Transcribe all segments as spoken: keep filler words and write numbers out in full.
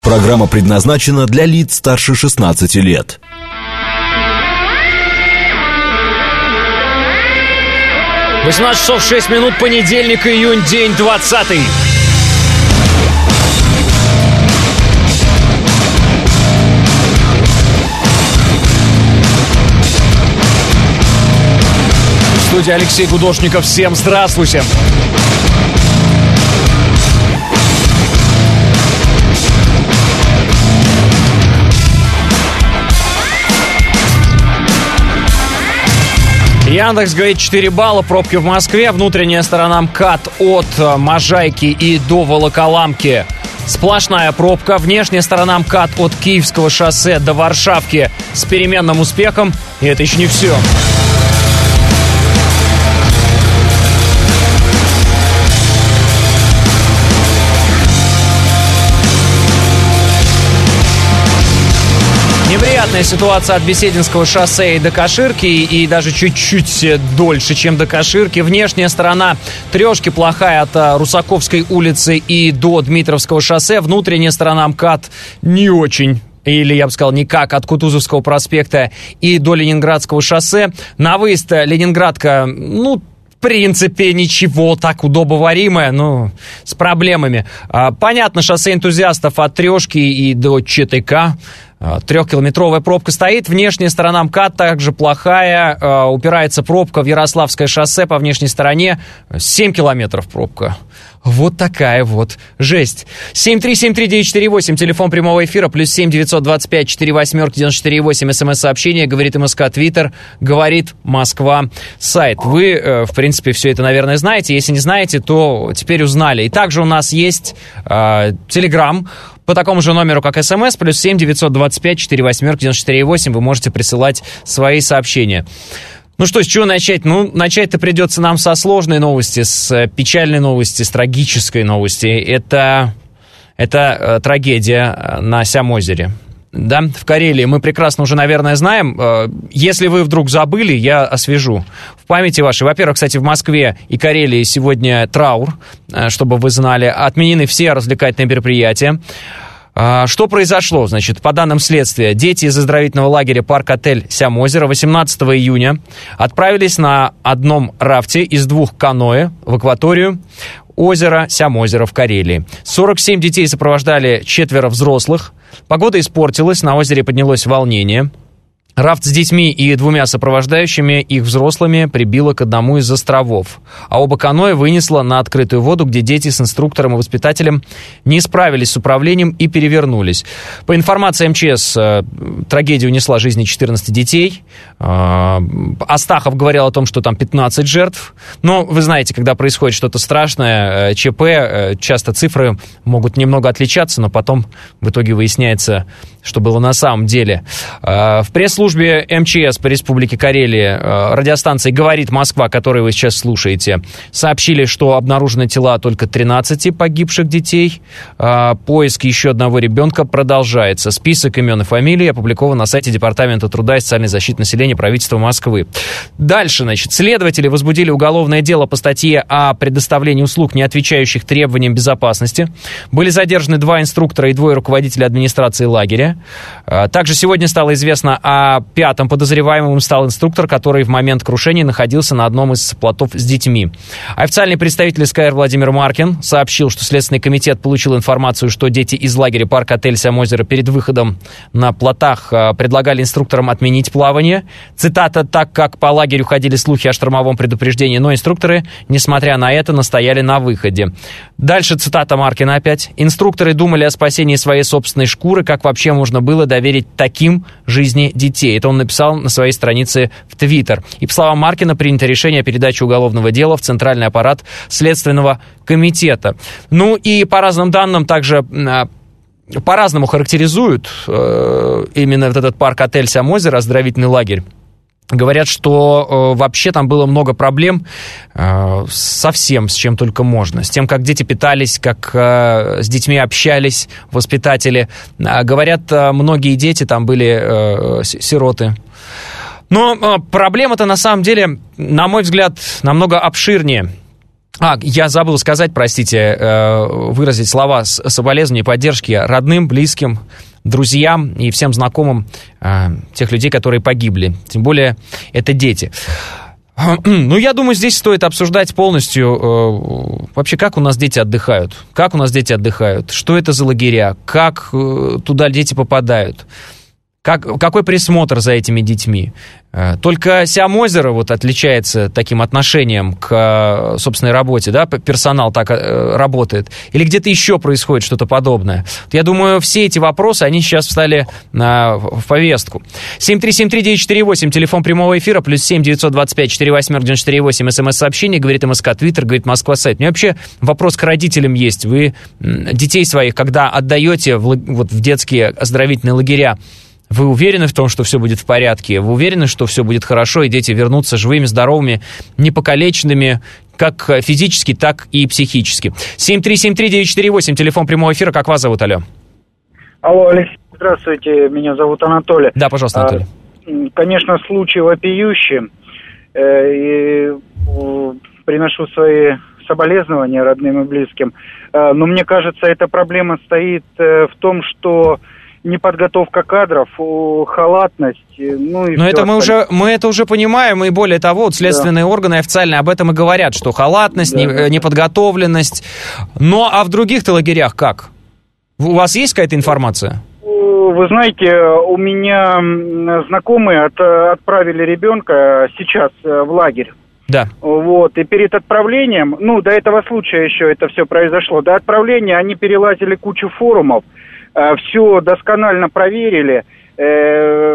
Программа предназначена для лиц старше шестнадцати лет. восемнадцать часов шесть минут, понедельник, июнь, день двадцатый. В студии Алексей Гудошников. Всем здравствуйте. Яндекс говорит четыре балла, пробки в Москве, внутренняя сторона МКАД от Можайки и до Волоколамки. Сплошная пробка, внешняя сторона МКАД от Киевского шоссе до Варшавки с переменным успехом. И это еще не все. Неприятная ситуация от Бесединского шоссе и до Каширки, и даже чуть-чуть дольше, чем до Каширки. Внешняя сторона трешки плохая от Русаковской улицы и до Дмитровского шоссе. Внутренняя сторона МКАД не очень. Или, я бы сказал, никак, от Кутузовского проспекта и до Ленинградского шоссе. На выезд Ленинградка, ну, в принципе, ничего, так удобоваримое, но с проблемами. Понятно, шоссе энтузиастов от Трешки и до ЧТК. Трехкилометровая пробка стоит. Внешняя сторона МКАД также плохая. Упирается пробка в Ярославское шоссе по внешней стороне. семь километров пробка. Вот такая вот жесть. семь три семь три девять четыре восемь, телефон прямого эфира, плюс семь девятьсот двадцать пять четыре восемерки девяносто четыре восемь, смс-сообщение, говорит МСК Твиттер, говорит Москва сайт. Вы, в принципе, все это, наверное, знаете. Если не знаете, то теперь узнали. И также у нас есть э, Телеграм. По такому же номеру, как СМС, плюс семь девятьсот двадцать пять четыре восемерки девяносто четыре восемь, вы можете присылать свои сообщения. Ну что, с чего начать? Ну, начать-то придется нам со сложной новости, с печальной новости, с трагической новости. Это, это э, трагедия на Сямозере. Да, в Карелии. Мы прекрасно уже, наверное, знаем. Если вы вдруг забыли, я освежу в памяти вашей. Во-первых, кстати, в Москве и Карелии сегодня траур, чтобы вы знали. Отменены все развлекательные мероприятия. Что произошло? Значит, по данным следствия, дети из оздоровительного лагеря «Парк-отель Сямозеро» восемнадцатого июня отправились на одном рафте из двух каноэ в акваторию озера Сямозеро в Карелии. сорок семь детей сопровождали четверо взрослых. Погода испортилась, на озере поднялось волнение. Рафт с детьми и двумя сопровождающими их взрослыми прибило к одному из островов, а оба каноэ вынесло на открытую воду, где дети с инструктором и воспитателем не справились с управлением и перевернулись. По информации МЧС, трагедия унесла жизни четырнадцати детей. Астахов говорил о том, что там пятнадцать жертв. Но вы знаете, когда происходит что-то страшное, ЧП, часто цифры могут немного отличаться, но потом в итоге выясняется, что было на самом деле. В пресс-службе службе МЧС по Республике Карелия, радиостанции «Говорит Москва», которую вы сейчас слушаете, сообщили, что обнаружены тела только тринадцати погибших детей. Поиск еще одного ребенка продолжается. Список имен и фамилий опубликован на сайте Департамента труда и социальной защиты населения правительства Москвы. Дальше, значит, следователи возбудили уголовное дело по статье о предоставлении услуг, не отвечающих требованиям безопасности. Были задержаны два инструктора и двое руководителей администрации лагеря. Также сегодня стало известно о пятым подозреваемым стал инструктор, который в момент крушения находился на одном из плотов с детьми. Официальный представитель СКР Владимир Маркин сообщил, что Следственный комитет получил информацию, что дети из лагеря «Парк-отель Сямозеро» перед выходом на плотах предлагали инструкторам отменить плавание. Цитата: «Так как по лагерю ходили слухи о штормовом предупреждении, но инструкторы, несмотря на это, настояли на выходе». Дальше цитата Маркина опять. «Инструкторы думали о спасении своей собственной шкуры, как вообще можно было доверить таким жизни детей». Это он написал на своей странице в Твиттер. И по словам Маркина, принято решение о передаче уголовного дела в Центральный аппарат Следственного комитета. Ну и по разным данным также по-разному характеризуют э, именно вот этот парк-отель Сямозеро, оздоровительный лагерь. Говорят, что э, вообще там было много проблем э, со всем, с чем только можно. С тем, как дети питались, как э, с детьми общались воспитатели. Э, говорят, э, многие дети там были э, сироты. Но э, проблема-то на самом деле, на мой взгляд, намного обширнее. А, я забыл сказать, простите, выразить слова соболезнования и поддержки родным, близким, друзьям и всем знакомым тех людей, которые погибли. Тем более, это дети. Ну, я думаю, здесь стоит обсуждать полностью э, вообще, как у нас дети отдыхают. Как у нас дети отдыхают, что это за лагеря, как э, туда дети попадают. Как, какой присмотр за этими детьми? Только Сиам-озеро вот отличается таким отношением к собственной работе, да, персонал так работает. Или где-то еще происходит что-то подобное. Я думаю, все эти вопросы, они сейчас встали на, в повестку. семь три семь три девять четыре восемь, телефон прямого эфира, плюс семь девятьсот двадцать пять четыре восемь девяносто четыре восемь, смс-сообщение, говорит МСК, Твиттер, говорит Москва сайт. У меня вообще вопрос к родителям есть. Вы детей своих, когда отдаете в, вот, в детские оздоровительные лагеря, вы уверены в том, что все будет в порядке? Вы уверены, что все будет хорошо, и дети вернутся живыми, здоровыми, непокалеченными, как физически, так и психически? семь три семь три девять четыре восемь, телефон прямого эфира. Как вас зовут, алло? Алло, Алексей, здравствуйте, меня зовут Анатолий. Да, пожалуйста, Анатолий. А, конечно, случай вопиющий. Э, и э, приношу свои соболезнования родным и близким. Э, но мне кажется, эта проблема стоит э, в том, что неподготовка кадров, халатность, ну и Но это мы остальное. уже, мы это уже понимаем, и более того, вот следственные да. органы официально об этом и говорят, что халатность, да. не, неподготовленность. Но а в других-то лагерях как? У вас есть какая-то информация? Вы знаете, у меня знакомые от, отправили ребенка сейчас в лагерь. Да. Вот, и перед отправлением, ну, до этого случая еще это все произошло, до отправления они перелазили кучу форумов, все досконально проверили, э,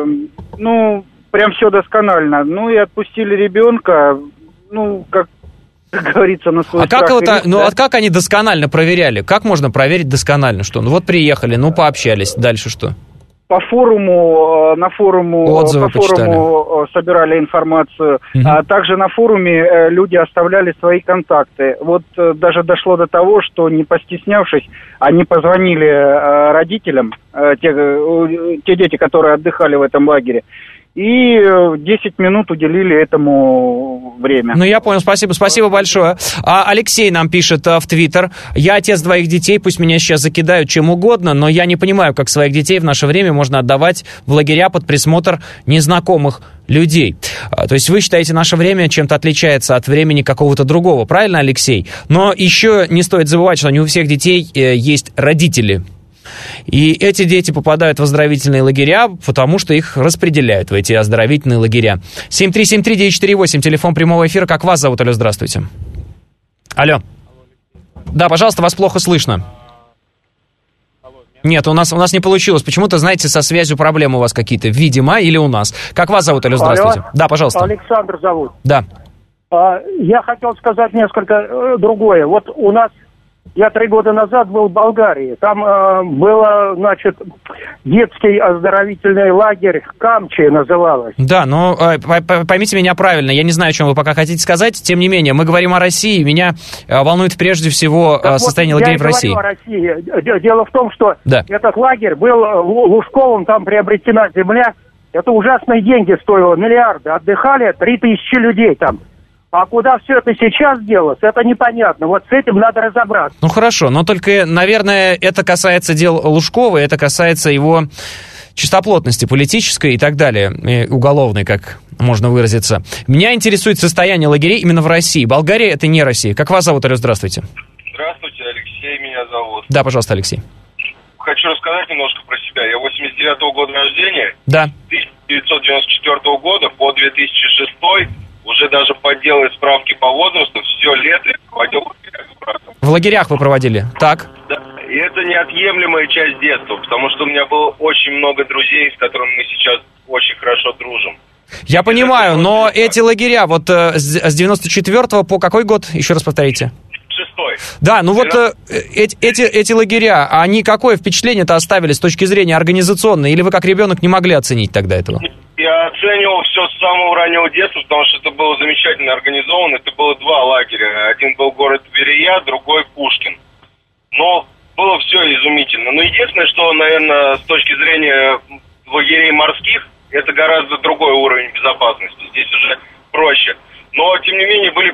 ну, прям все досконально, ну, и отпустили ребенка, ну, как, как говорится, на свой а страх как и риск, это, ну, да? а как они досконально проверяли? Как можно проверить досконально, что? Ну, вот приехали, ну, пообщались, дальше что? По форуму, на форуму, Отзывы по форуму собирали информацию, угу. а также на форуме люди оставляли свои контакты. Вот даже дошло до того, что, не постеснявшись, они позвонили родителям, те, те дети, которые отдыхали в этом лагере, и десять минут уделили этому время. Ну, я понял, спасибо, спасибо большое. А Алексей нам пишет а, в Твиттер: я отец двоих детей, пусть меня сейчас закидают чем угодно, но я не понимаю, как своих детей в наше время можно отдавать в лагеря под присмотр незнакомых людей. А, то есть вы считаете, наше время чем-то отличается от времени какого-то другого, правильно, Алексей? Но еще не стоит забывать, что не у всех детей э, есть родители. И эти дети попадают в оздоровительные лагеря, потому что их распределяют в эти оздоровительные лагеря. семь три семь три девять четыре восемь, телефон прямого эфира. Как вас зовут? Алло, здравствуйте. Алло. Да, пожалуйста, вас плохо слышно. Нет, у нас, у нас не получилось. Почему-то, знаете, со связью проблемы у вас какие-то, видимо, или у нас. Как вас зовут? Алло, здравствуйте. Алло. Да, пожалуйста. Александр зовут. Да. Я хотел сказать несколько другое. Вот у нас Я три года назад был в Болгарии. Там э, было, значит, детский оздоровительный лагерь, Камчи называлось. Да, но э, поймите меня правильно, я не знаю, о чем вы пока хотите сказать. Тем не менее, мы говорим о России. Меня э, волнует прежде всего э, состояние вот лагерей в России. Я говорю о России. Дело в том, что да. этот лагерь был Лужковым, там приобретена земля. Это ужасные деньги стоило, миллиарды. Отдыхали три тысячи людей там. А куда все это сейчас делось, это непонятно. Вот с этим надо разобраться. Ну хорошо, но только, наверное, это касается дел Лужкова, это касается его чистоплотности политической и так далее, и уголовной, как можно выразиться. Меня интересует состояние лагерей именно в России. Болгария — это не Россия. Как вас зовут, Алло, здравствуйте. Здравствуйте, Алексей меня зовут. Да, пожалуйста, Алексей. Хочу рассказать немножко про себя. Я восемьдесят девятого года рождения. Да. С тысяча девятьсот девяносто четвёртого года по две тысячи шестой уже даже подделывая справки по возрасту, все лето я проводил в лагерях. В лагерях вы проводили? Так. Да, и это неотъемлемая часть детства, потому что у меня было очень много друзей, с которыми мы сейчас очень хорошо дружим. Я и понимаю, но эти лагеря, вот э, с девяносто четвёртого по какой год? Еще раз повторите. Шестой. Да, ну вот э, эти, эти, эти лагеря, они какое впечатление-то оставили с точки зрения организационной? Или вы как ребенок не могли оценить тогда этого? Я оценивал все с самого раннего детства, потому что это было замечательно организовано. Это было два лагеря. Один был город Верея, другой Пушкин. Но было все изумительно. Но единственное, что, наверное, с точки зрения лагерей морских, это гораздо другой уровень безопасности. Здесь уже проще. Но, тем не менее, были походы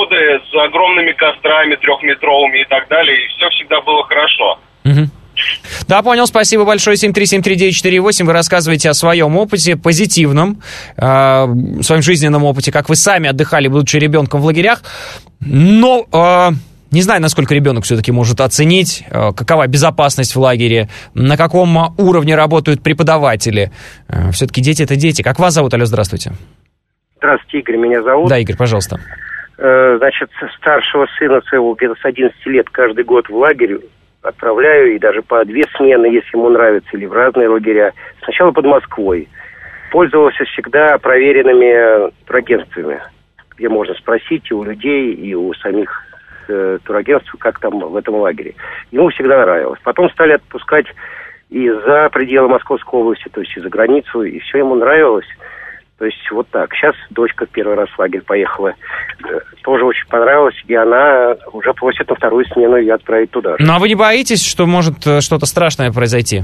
походы с огромными кострами трехметровыми и так далее, и все всегда было хорошо. Угу. Да, понял, спасибо большое. семь три семь три девять четыре восемь. Вы рассказываете о своем опыте, позитивном, э, своем жизненном опыте, как вы сами отдыхали, будучи ребенком в лагерях. Но э, не знаю, насколько ребенок все-таки может оценить, э, какова безопасность в лагере, на каком уровне работают преподаватели. Э, все-таки дети — это дети. Как вас зовут? Алло, здравствуйте. Здравствуйте, Игорь, меня зовут. Да, Игорь, пожалуйста. Э, значит, старшего сына своего где-то с одиннадцати лет каждый год в лагерь отправляю, и даже по две смены, если ему нравится, или в разные лагеря. Сначала под Москвой. Пользовался всегда проверенными турагентствами, где можно спросить и у людей, и у самих э, турагентств, как там в этом лагере. Ему всегда нравилось. Потом стали отпускать и за пределы Московской области, то есть и за границу, и все ему нравилось. То есть вот так. Сейчас дочка первый раз в лагерь поехала. Тоже очень понравилось. И она уже просит на вторую смену ее отправить туда же. Ну, а вы не боитесь, что может что-то страшное произойти?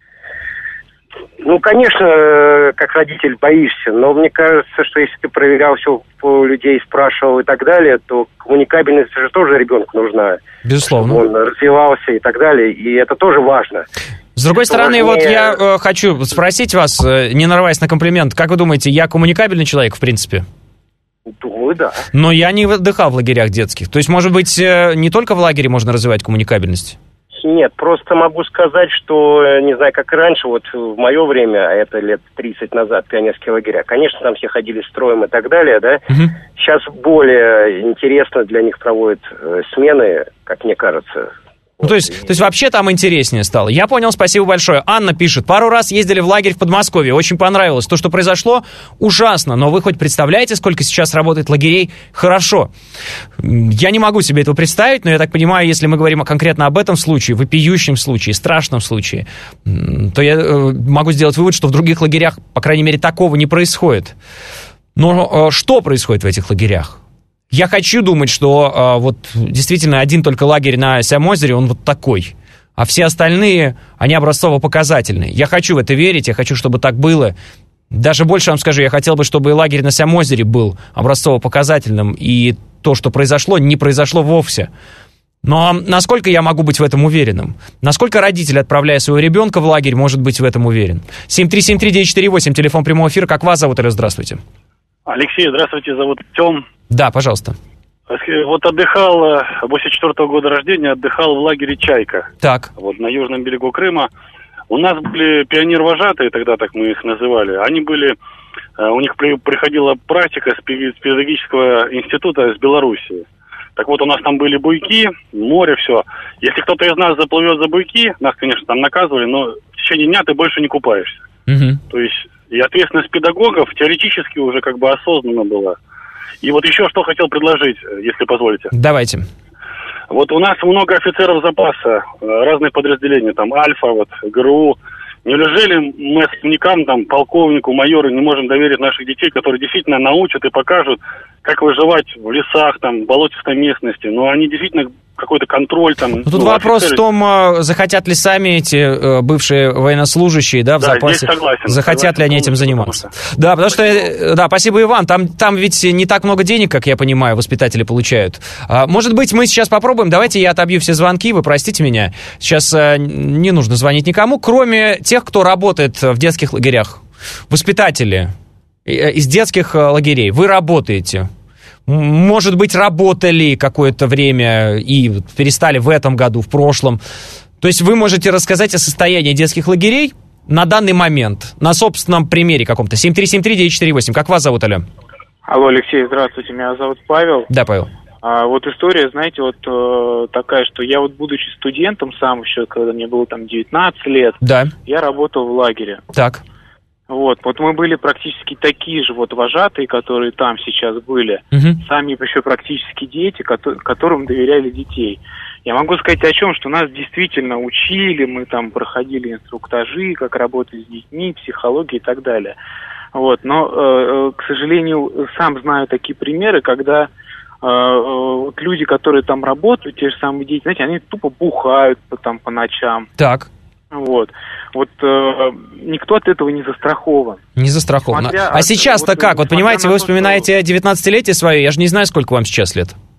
Ну, конечно, как родитель боишься. Но мне кажется, что если ты проверял все у людей, спрашивал и так далее, то коммуникабельность же тоже ребенку нужна. Безусловно. Чтобы он развивался и так далее. И это тоже важно. С другой стороны, вот я э, хочу спросить вас, э, не нарываясь на комплимент, как вы думаете, я коммуникабельный человек, в принципе? Думаю, да. Но я не отдыхал в лагерях детских. То есть, может быть, э, не только в лагере можно развивать коммуникабельность? Нет, просто могу сказать, что, не знаю, как и раньше, вот в мое время, а это лет тридцать назад, пионерские лагеря, конечно, там все ходили строем и так далее, да? Угу. Сейчас более интересно для них проводят э, смены, как мне кажется. Ну, то есть, то есть вообще там интереснее стало. Я понял, спасибо большое. Анна пишет, пару раз ездили в лагерь в Подмосковье, очень понравилось. То, что произошло, ужасно, но вы хоть представляете, сколько сейчас работает лагерей? Хорошо. Я не могу себе этого представить, но я так понимаю, если мы говорим конкретно об этом случае, вопиющем случае, страшном случае, то я могу сделать вывод, что в других лагерях, по крайней мере, такого не происходит. Но что происходит в этих лагерях? Я хочу думать, что э, вот действительно один только лагерь на Сямозере, он вот такой. А все остальные, они образцово-показательные. Я хочу в это верить, я хочу, чтобы так было. Даже больше вам скажу, я хотел бы, чтобы лагерь на Сямозере был образцово-показательным, и то, что произошло, не произошло вовсе. Но насколько я могу быть в этом уверенным? Насколько родитель, отправляя своего ребенка в лагерь, может быть в этом уверен? семь три семь три девять четыре восемь, телефон прямого эфира. Как вас зовут? Алло, здравствуйте. Алексей, здравствуйте, зовут Тём. Да, пожалуйста. Вот отдыхал, восемьдесят четвёртого года рождения, отдыхал в лагере «Чайка». Так. Вот на южном берегу Крыма. У нас были пионер-вожатые, тогда так мы их называли. Они были, у них при, приходила практика с педагогического института из Белоруссии. Так вот, у нас там были буйки, море, все. Если кто-то из нас заплывет за буйки, нас, конечно, там наказывали, но в течение дня ты больше не купаешься. Угу. То есть, и ответственность педагогов теоретически уже как бы осознанно была. И вот еще что хотел предложить, если позволите. Давайте. Вот у нас много офицеров запаса, разных подразделений, там Альфа, вот, ГРУ. Неужели мы основникам, там, полковнику, майору не можем доверить наших детей, которые действительно научат и покажут, как выживать в лесах, там, в болотистой местности? Но они действительно какой-то контроль там... Ну, тут ну, вопрос офицеры... в том, захотят ли сами эти бывшие военнослужащие, да, в да, запасе, согласен, захотят согласен, ли они этим заниматься. Потому что... Да, потому спасибо. что, да, спасибо, Иван, там, там ведь не так много денег, как я понимаю, воспитатели получают. А, может быть, мы сейчас попробуем, давайте я отобью все звонки, вы простите меня, сейчас а, не нужно звонить никому, кроме тех, кто работает в детских лагерях. Воспитатели из детских лагерей, вы работаете. Может быть, работали какое-то время и перестали в этом году, в прошлом. То есть вы можете рассказать о состоянии детских лагерей на данный момент, на собственном примере каком-то. семь три семь три девять четыре восемь. Как вас зовут, Алло? Алло, Алексей, здравствуйте, меня зовут Павел. Да, Павел. А, вот история, знаете, вот э, такая, что я вот, будучи студентом сам еще, когда мне было там девятнадцать лет, да. Я работал в лагере. Так. Вот, вот мы были практически такие же вот вожатые, которые там сейчас были, угу. Сами еще практически дети, которым доверяли детей. Я могу сказать о чем, что нас действительно учили, мы там проходили инструктажи, как работать с детьми, психология и так далее. Вот, но, э, к сожалению, сам знаю такие примеры, когда э, вот люди, которые там работают, те же самые дети, знаете, они тупо бухают там по ночам. Так. Вот, вот э, никто от этого не застрахован. Не застрахован. Смотря а от, сейчас-то вот, как? Вот понимаете, вы то, вспоминаете что... девятнадцатилетие свое, я же не знаю, сколько вам сейчас лет.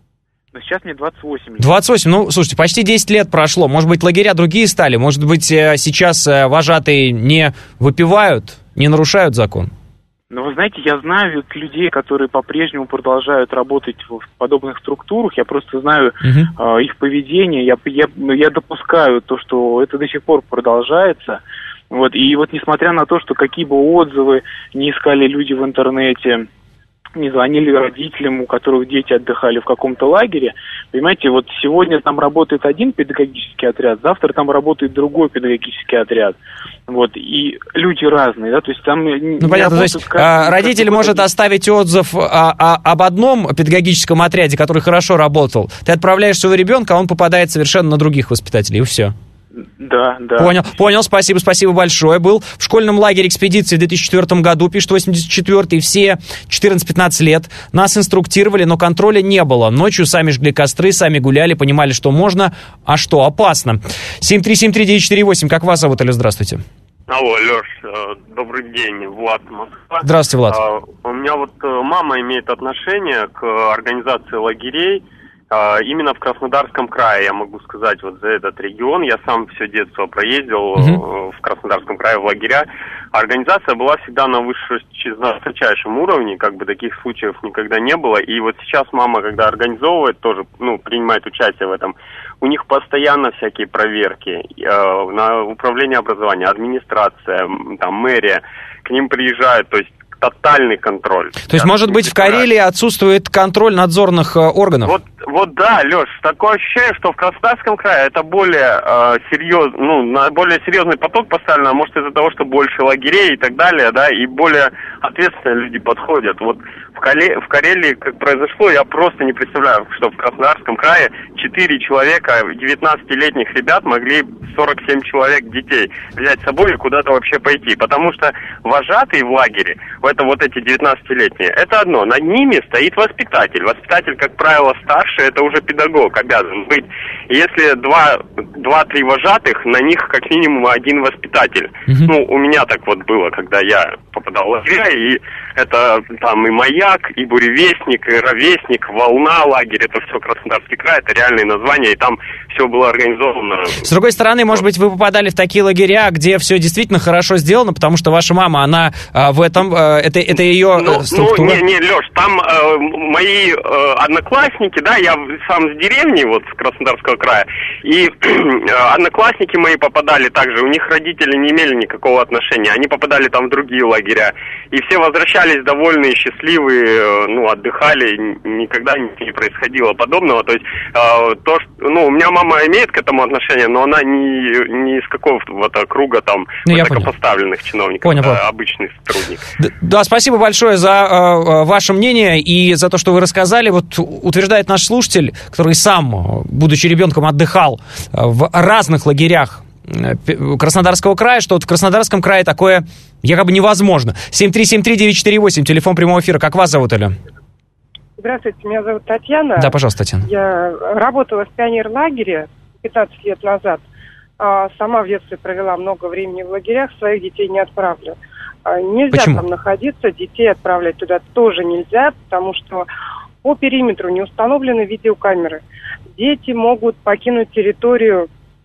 Сейчас мне двадцать восемь лет. двадцать восемь, ну, слушайте, почти десять лет прошло. Может быть, лагеря другие стали? Может быть, сейчас вожатые не выпивают, не нарушают закон? Ну, вы знаете, я знаю людей, которые по-прежнему продолжают работать в подобных структурах. Я просто знаю uh-huh. э, их поведение. Я, я, я допускаю то, что это до сих пор продолжается. Вот, и вот несмотря на то, что какие бы отзывы не искали люди в интернете, не звонили родителям, у которых дети отдыхали в каком-то лагере, понимаете, вот сегодня там работает один педагогический отряд, завтра там работает другой педагогический отряд. Вот, и люди разные, да, то есть там... Ну, понятно, то есть как, родитель как может оставить отзыв о, о, об одном педагогическом отряде, который хорошо работал. Ты отправляешь своего ребенка, а он попадает совершенно на других воспитателей, и все. Да, да. Понял, понял, спасибо, спасибо большое. Был в школьном лагере экспедиции в две тысячи четвёртом году, пишет восемьдесят четвёртый, все четырнадцать-пятнадцать лет. Нас инструктировали, но контроля не было. Ночью сами жгли костры, сами гуляли, понимали, что можно, а что опасно. семь три семь три девять четыре восемь, как вас зовут, Алло, здравствуйте. Алло, Леш, добрый день, Влад, Москва. Здравствуйте, Влад. У меня вот мама имеет отношение к организации лагерей. Именно в Краснодарском крае, я могу сказать, вот за этот регион. Я сам все детство проездил uh-huh. в Краснодарском крае в лагеря. Организация была всегда на высочайшем уровне, как бы таких случаев никогда не было. И вот сейчас мама, когда организовывает, тоже, ну, принимает участие в этом, у них постоянно всякие проверки э, на управление образования, администрация, там, мэрия, к ним приезжают, то есть тотальный контроль. То есть, может быть, в Карелии отсутствует контроль надзорных э, органов? Вот, вот да, Леш, такое ощущение, что в Краснодарском крае это более э, серьез, ну, на более серьезный поток поставлен, а может из-за того, что больше лагерей и так далее, да, и более ответственно люди подходят. Вот в, Кале, в Карелии, как произошло, я просто не представляю, что в Краснодарском крае четыре человека, девятнадцатилетних ребят могли сорок семь человек детей взять с собой и куда-то вообще пойти, потому что вожатые в лагере, это вот эти девятнадцатилетние, это одно, над ними стоит воспитатель. Воспитатель, как правило, старше, это уже педагог, обязан быть. И если два, два-три вожатых, на них как минимум один воспитатель. Mm-hmm. Ну, у меня так вот было, когда я попадал в лагеря, и это там и маяк, и буревестник, и ровесник, волна, лагерь, это все Краснодарский край, это реальные названия, и там все было организовано. С другой стороны, может быть, вы попадали в такие лагеря, где все действительно хорошо сделано, потому что ваша мама, она а, в этом, а, это, это ее ну, структура? Ну, не, не, Леш, там э, мои э, одноклассники, да, я сам с деревни, вот, с Краснодарского края, и э, одноклассники мои попадали также, у них родители не имели никакого отношения, они попадали там в другие лагеря, и все возвращались довольные, счастливые, э, ну, отдыхали, никогда не происходило подобного, то есть, э, то, что, ну, у меня мама имеет к этому отношение, но она не, не из какого-то круга там ну, высокопоставленных чиновников, понял, а обычный сотрудник. Да, да, спасибо большое за э, ваше мнение и за то, что вы рассказали. Вот утверждает наш слушатель, который сам, будучи ребенком, отдыхал в разных лагерях Краснодарского края, что вот в Краснодарском крае такое якобы невозможно. семь три семь три девять четыре восемь, телефон прямого эфира. Как вас зовут, Оля? Здравствуйте, меня зовут Татьяна. Да, пожалуйста, Татьяна. Я работала в пионерлагере пятнадцать лет назад. Сама в детстве провела много времени в лагерях, своих детей не отправлю. Нельзя Почему? Там находиться, детей отправлять туда тоже нельзя, потому что по периметру не установлены видеокамеры. Дети могут покинуть территорию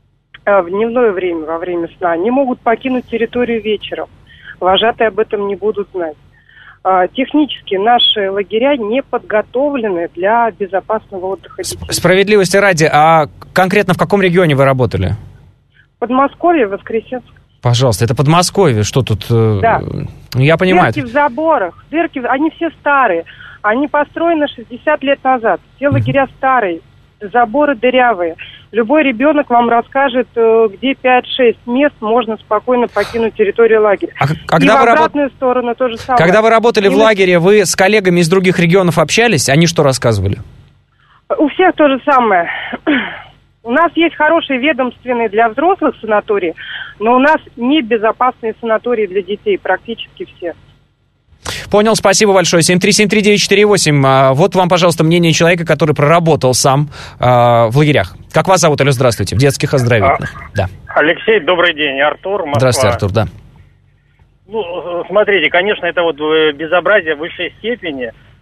в дневное время, во время сна, не могут покинуть территорию вечером. Вожатые об этом не будут знать. Технически наши лагеря не подготовлены для безопасного отдыха детей. Справедливости ради, а конкретно в каком регионе вы работали? Подмосковье, Воскресенск. Пожалуйста, это Подмосковье, что тут? Да. Я понимаю. Дырки в заборах, дырки, они все старые. Они построены шестьдесят лет назад. Все лагеря старые, заборы дырявые. Любой ребенок вам расскажет, где пять-шесть мест можно спокойно покинуть территорию лагеря. А когда и в вы обратную раб... сторону то же самое. Когда вы работали и в лагере, вы с коллегами из других регионов общались? Они что рассказывали? У всех то же самое. У нас есть хорошие ведомственные для взрослых санатории, но у нас небезопасные санатории для детей, практически все. Понял, спасибо большое. семь три семь три девять четыре восемь. Вот вам, пожалуйста, мнение человека, который проработал сам э, в лагерях. Как вас зовут, Алло, здравствуйте, в детских оздоровительных. А, да. Алексей, добрый день, Артур, Москва. Здравствуйте, Артур, да. Ну, смотрите, конечно, это вот безобразие высшей степени,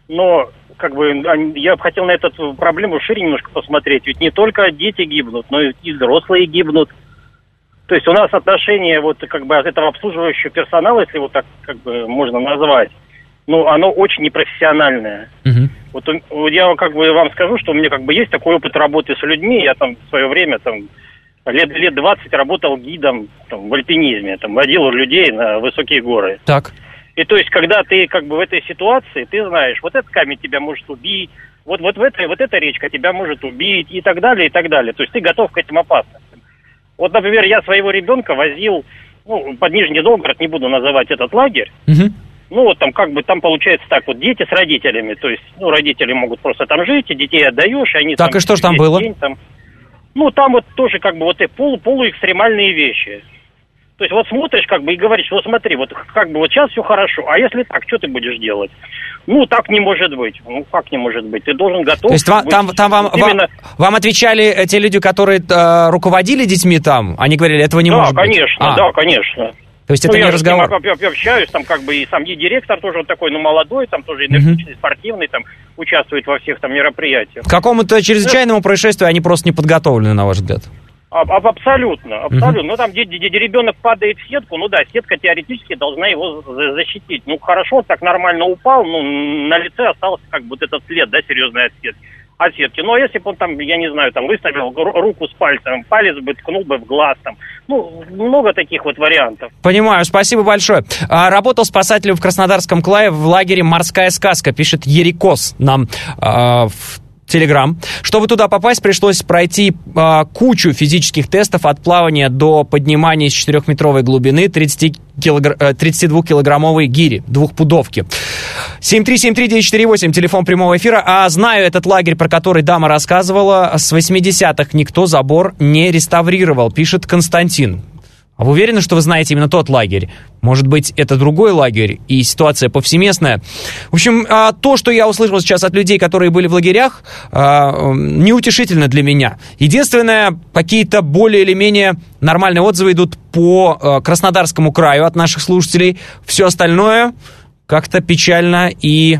но как бы я бы хотел на эту проблему шире немножко посмотреть. Ведь не только дети гибнут, но и взрослые гибнут. То есть у нас отношение вот как бы от этого обслуживающего персонала, если вот так как бы можно назвать, ну, оно очень непрофессиональное. Uh-huh. Вот, вот я как бы вам скажу, что у меня как бы есть такой опыт работы с людьми. Я там в свое время там лет, лет двадцать работал гидом там, в альпинизме, там водил людей на высокие горы. Так. И то есть, когда ты как бы в этой ситуации, ты знаешь, вот этот камень тебя может убить, вот, вот, в этой, вот эта речка тебя может убить и так далее, и так далее. То есть ты готов к этим опасностям. Вот, например, я своего ребенка возил, ну, под Нижний Новгород, не буду называть этот лагерь. Uh-huh. Ну, вот там как бы, там получается так, вот дети с родителями, то есть, ну, родители могут просто там жить, и детей отдаешь, и они так, там... и что же там было? День, там, ну, там вот тоже как бы вот и полу, полуэкстремальные вещи. То есть вот смотришь как бы и говоришь, вот смотри, вот как бы вот сейчас все хорошо, а если так, что ты будешь делать? Ну, так не может быть. Ну, как не может быть? Ты должен готов... То есть вам, там, там вам, вот именно... вам, вам отвечали те люди, которые э, руководили детьми там? Они говорили, этого не да, может конечно, быть? А. Да, конечно. То есть ну, это я не разговор? Я, я общаюсь, там как бы и сам и директор тоже вот такой, ну, молодой, там тоже энергичный, uh-huh. спортивный, там участвует во всех там мероприятиях. К какому-то чрезвычайному ну, происшествию они просто не подготовлены, на ваш взгляд? А, а, абсолютно, абсолютно. Uh-huh. Ну, там, где, где, где ребенок падает в сетку, ну да, сетка теоретически должна его защитить. Ну, хорошо, так нормально упал, ну, на лице остался как бы вот этот след, да, серьезный от сетки. От сетки. Ну, а если бы он там, я не знаю, там, выставил руку с пальцем, палец бы ткнул бы в глаз, там, ну, много таких вот вариантов. Понимаю, спасибо большое. А, работал спасателем в Краснодарском крае в лагере «Морская сказка», пишет Ерикос нам а, в Телеграм. Чтобы туда попасть, пришлось пройти а, кучу физических тестов от плавания до поднимания с четырехметровой глубины тридцатидвухкилограммовой гири, двухпудовки. семь три семь три девять четыре восемь, телефон прямого эфира. А знаю этот лагерь, про который дама рассказывала, с восьмидесятых никто забор не реставрировал, пишет Константин. А вы уверены, что вы знаете именно тот лагерь? Может быть, это другой лагерь, и ситуация повсеместная? В общем, то, что я услышал сейчас от людей, которые были в лагерях, неутешительно для меня. Единственное, какие-то более или менее нормальные отзывы идут по Краснодарскому краю от наших слушателей. Все остальное как-то печально и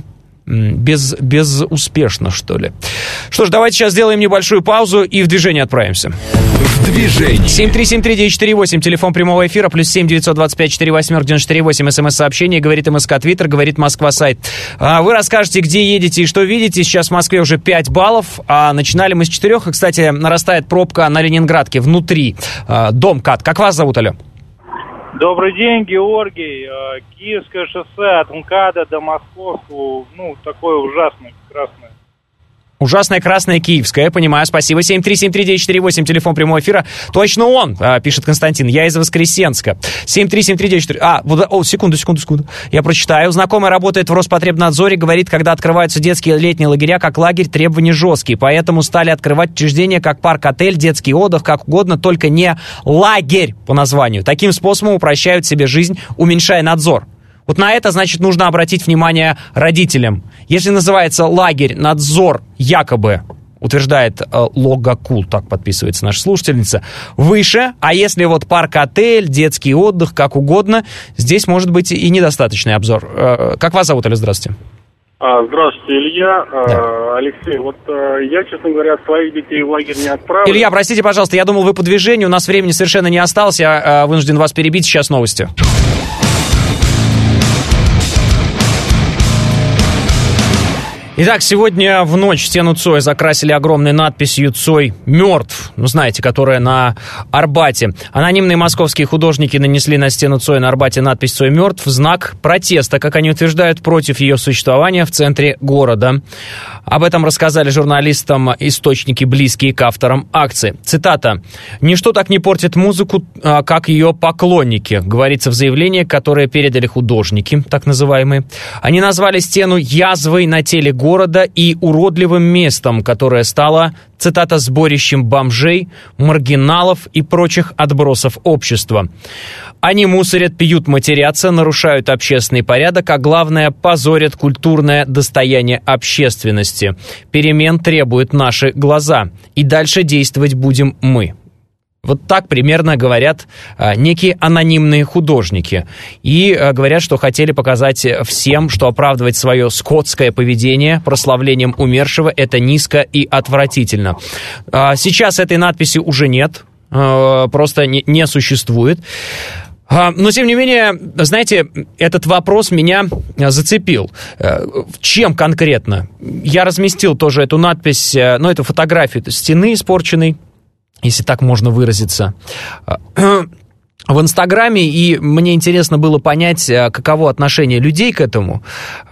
без, безуспешно, что ли. Что ж, давайте сейчас сделаем небольшую паузу и в движение отправимся. В движении. семь три семь три девять четыре восемь, телефон прямого эфира, плюс семь девятьсот двадцать пять четыре восемь девяносто четыре восемь, смс-сообщение, говорит МСК Твиттер, говорит Москва сайт. Вы расскажете, где едете и что видите. Сейчас в Москве уже пять баллов, а начинали мы с четырех. И, кстати, нарастает пробка на Ленинградке внутри. Дом КАТ. Как вас зовут, алло? Добрый день, Георгий. Киевское шоссе от МКАДа до Московского, ну, такое ужасное, красное. Ужасное красное Киевское, понимаю, спасибо. семь три семь три девять четыре восемь, телефон прямого эфира. Точно он, пишет Константин, я из Воскресенска. семь три семь три девять четыре... А, вот, о, секунду, секунду, секунду. Я прочитаю. Знакомый работает в Роспотребнадзоре, говорит, когда открываются детские летние лагеря, как лагерь, требования жесткие. Поэтому стали открывать учреждения, как парк-отель, детский отдых, как угодно, только не лагерь по названию. Таким способом упрощают себе жизнь, уменьшая надзор. Вот на это, значит, нужно обратить внимание родителям. Если называется лагерь, надзор, якобы, утверждает э, Логокул, так подписывается наша слушательница, выше, а если вот парк-отель, детский отдых, как угодно, здесь может быть и недостаточный обзор. Э, как вас зовут, Алло, здравствуйте? А, здравствуйте, Илья. Да. А, Алексей, вот а, я, честно говоря, своих детей в лагерь не отправил. Илья, простите, пожалуйста, я думал, вы по движению, у нас времени совершенно не осталось, я э, вынужден вас перебить, сейчас новости. Итак, сегодня в ночь стену Цоя закрасили огромной надписью «Цой мертв», ну, знаете, которая на Арбате. Анонимные московские художники нанесли на стену Цоя на Арбате надпись «Цой мертв» в знак протеста, как они утверждают, против ее существования в центре города. Об этом рассказали журналистам источники, близкие к авторам акции. Цитата. «Ничто так не портит музыку, как ее поклонники», говорится в заявлении, которое передали художники, так называемые. Они назвали стену язвой на теле города, города и уродливым местом, которое стало, цитата, сборищем бомжей, маргиналов и прочих отбросов общества. Они мусорят, пьют, матерятся, нарушают общественный порядок, а главное, позорят культурное достояние общественности. Перемен требуют наши глаза. И дальше действовать будем мы. Вот так примерно говорят а, некие анонимные художники. И а, говорят, что хотели показать всем, что оправдывать свое скотское поведение прославлением умершего — это низко и отвратительно. А, сейчас этой надписи уже нет, а, просто не, не существует. А, но, тем не менее, знаете, этот вопрос меня зацепил. Чем конкретно? Я разместил тоже эту надпись, ну, эту фотографию стены испорченной, если так можно выразиться, в Инстаграме, и мне интересно было понять, каково отношение людей к этому.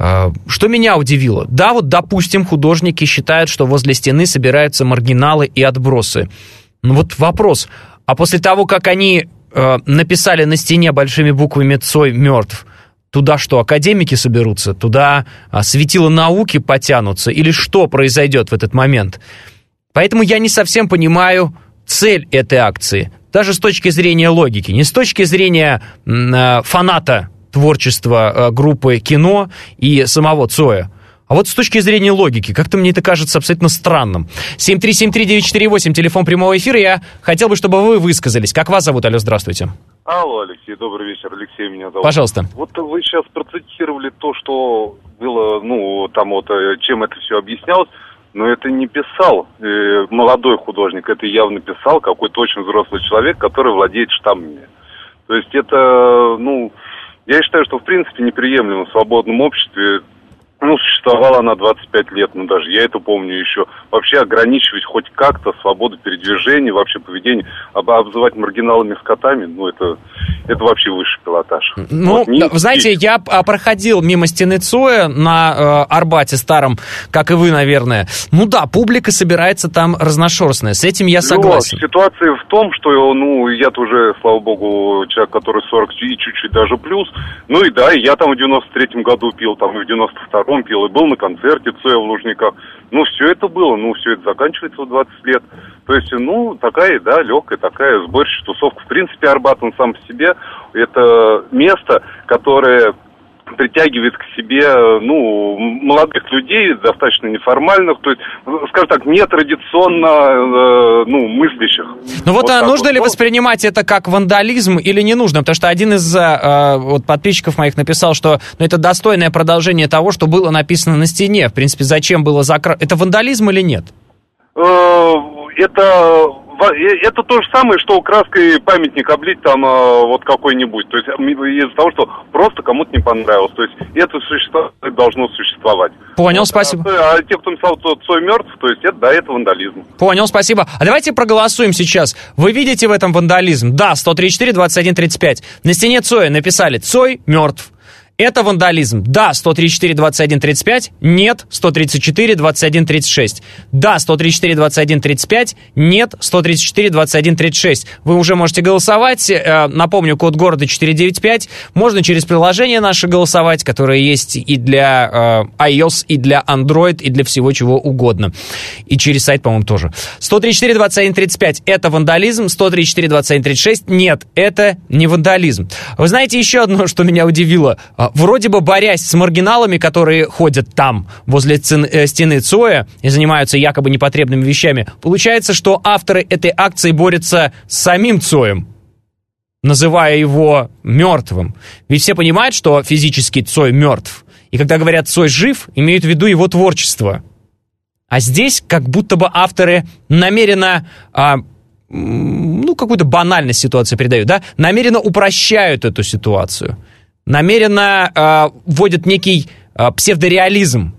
Что меня удивило? Да, вот, допустим, художники считают, что возле стены собираются маргиналы и отбросы. Ну вот вопрос, а после того, как они написали на стене большими буквами «Цой мертв», туда что, академики соберутся? Туда светила науки потянутся? Или что произойдет в этот момент? Поэтому я не совсем понимаю цель этой акции, даже с точки зрения логики, не с точки зрения э, фаната творчества э, группы «Кино» и самого Цоя, а вот с точки зрения логики. Как-то мне это кажется абсолютно странным. семь три семь три девять четыре восемь, телефон прямого эфира. Я хотел бы, чтобы вы высказались. Как вас зовут? Алло, здравствуйте. Алло, Алексей, добрый вечер. Алексей меня зовут. Пожалуйста. Вот вы сейчас процитировали то, что было, ну, там вот, чем это все объяснялось. Но это не писал э, молодой художник, это явно писал какой-то очень взрослый человек, который владеет штаммами. То есть это, ну, я считаю, что в принципе неприемлемо в свободном обществе. Ну, существовала она двадцать пять лет, ну, даже я это помню еще. Вообще ограничивать хоть как-то свободу передвижения, вообще поведение, об, обзывать маргиналами скотами, ну, это, это вообще высший пилотаж. Ну, вот, не... знаете, я проходил мимо стены Цоя на э, Арбате старом, как и вы, наверное. Ну да, публика собирается там разношерстная, с этим я согласен. Ну, ситуация в том, что, ну, я-то уже, слава богу, человек, который сорок и чуть-чуть даже плюс. Ну и да, я там в девяносто третьем году пил, там и в девяносто втором пил, и был на концерте Цоя в Лужниках. Ну, все это было, ну, все это заканчивается в двадцать лет. То есть, ну, такая, да, легкая, такая сборищная тусовка. В принципе, Арбат, он сам по себе, это место, которое притягивает к себе, ну, молодых людей, достаточно неформальных, то есть, скажем так, нетрадиционно, э, ну, мыслящих. Ну вот, вот а нужно вот. ли воспринимать это как вандализм или не нужно? Потому что один из э, вот, подписчиков моих написал, что ну, это достойное продолжение того, что было написано на стене. В принципе, зачем было закрыть? Это вандализм или нет? Э, это... Это то же самое, что краской памятник облить там э, вот какой-нибудь. То есть из-за того, что просто кому-то не понравилось. То есть это существо должно существовать. Понял, вот, спасибо. А, а те, кто написал, что Цой мертв, то есть это, да, это вандализм. Понял, спасибо. А давайте проголосуем сейчас. Вы видите в этом вандализм? Да, сто тридцать четыре двадцать один тридцать пять. На стене Цоя написали «Цой мертв». Это вандализм. Да, сто тридцать четыре двадцать один тридцать пять. Нет, сто тридцать четыре двадцать один тридцать шесть. Да, сто тридцать четыре двадцать один тридцать пять. Нет, сто тридцать четыре двадцать один тридцать шесть. Вы уже можете голосовать. Напомню, код города четыреста девяносто пять. Можно через приложение наше голосовать, которое есть и для iOS, и для Android, и для всего чего угодно. И через сайт, по-моему, тоже. сто тридцать четыре двадцать один тридцать пять. Это вандализм. сто тридцать четыре двадцать один тридцать шесть. Нет, это не вандализм. Вы знаете еще одно, что меня удивило? Вроде бы борясь с маргиналами, которые ходят там, возле стены Цоя, и занимаются якобы непотребными вещами, получается, что авторы этой акции борются с самим Цоем, называя его мертвым. Ведь все понимают, что физически Цой мертв. И когда говорят «Цой жив», имеют в виду его творчество. А здесь как будто бы авторы намеренно... А, ну, какую-то банальность ситуации передают, да? Намеренно упрощают эту ситуацию. Намеренно э, вводят некий э, псевдореализм.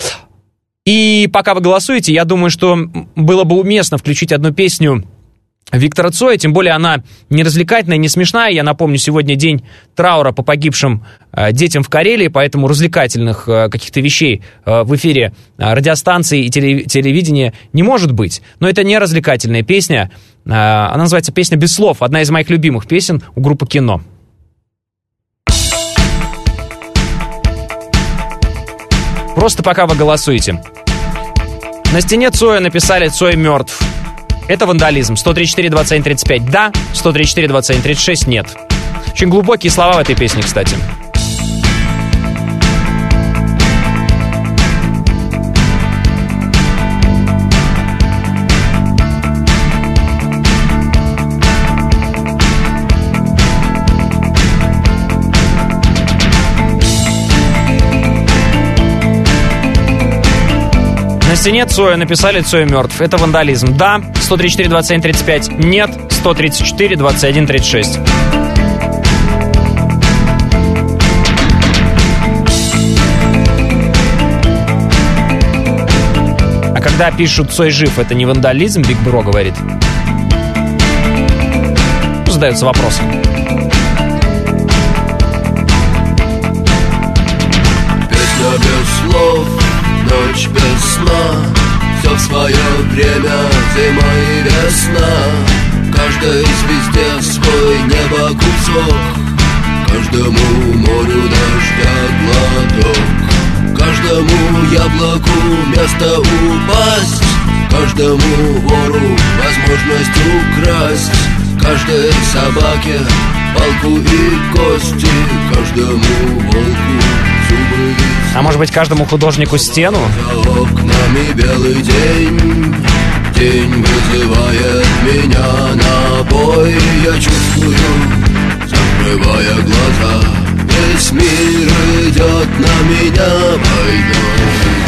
И пока вы голосуете, я думаю, что было бы уместно включить одну песню Виктора Цоя, тем более она не развлекательная, не смешная. Я напомню, сегодня день траура по погибшим э, детям в Карелии, поэтому развлекательных э, каких-то вещей э, в эфире э, радиостанции и теле- телевидения не может быть. Но это не развлекательная песня. Э, она называется «Песня без слов». Одна из моих любимых песен у группы «Кино». Просто пока вы голосуете. На стене Цоя написали «Цой мертв». Это вандализм. сто тридцать четыре двадцать один тридцать пять да, сто тридцать четыре двадцать один тридцать шесть нет. Очень глубокие слова в этой песне, кстати. стене Цоя написали «Цой мертв». Это вандализм. Да. сто тридцать четыре двадцать один тридцать пять. Нет. сто тридцать четыре двадцать один тридцать шесть. А когда пишут «Цой жив», это не вандализм, Биг Бро говорит? Задается вопрос. Песня без слов, ночь без сна, все в свое время, зима и весна. Каждой звезде свой небо кусок, каждому морю дождя глоток, каждому яблоку место упасть, каждому вору возможность украсть, каждой собаке палку и кости, каждому волку зубы. А может быть, каждому художнику стену? За окнами белый день, день вызывает меня на бой. Я чувствую, закрывая глаза, весь мир идет на меня войной.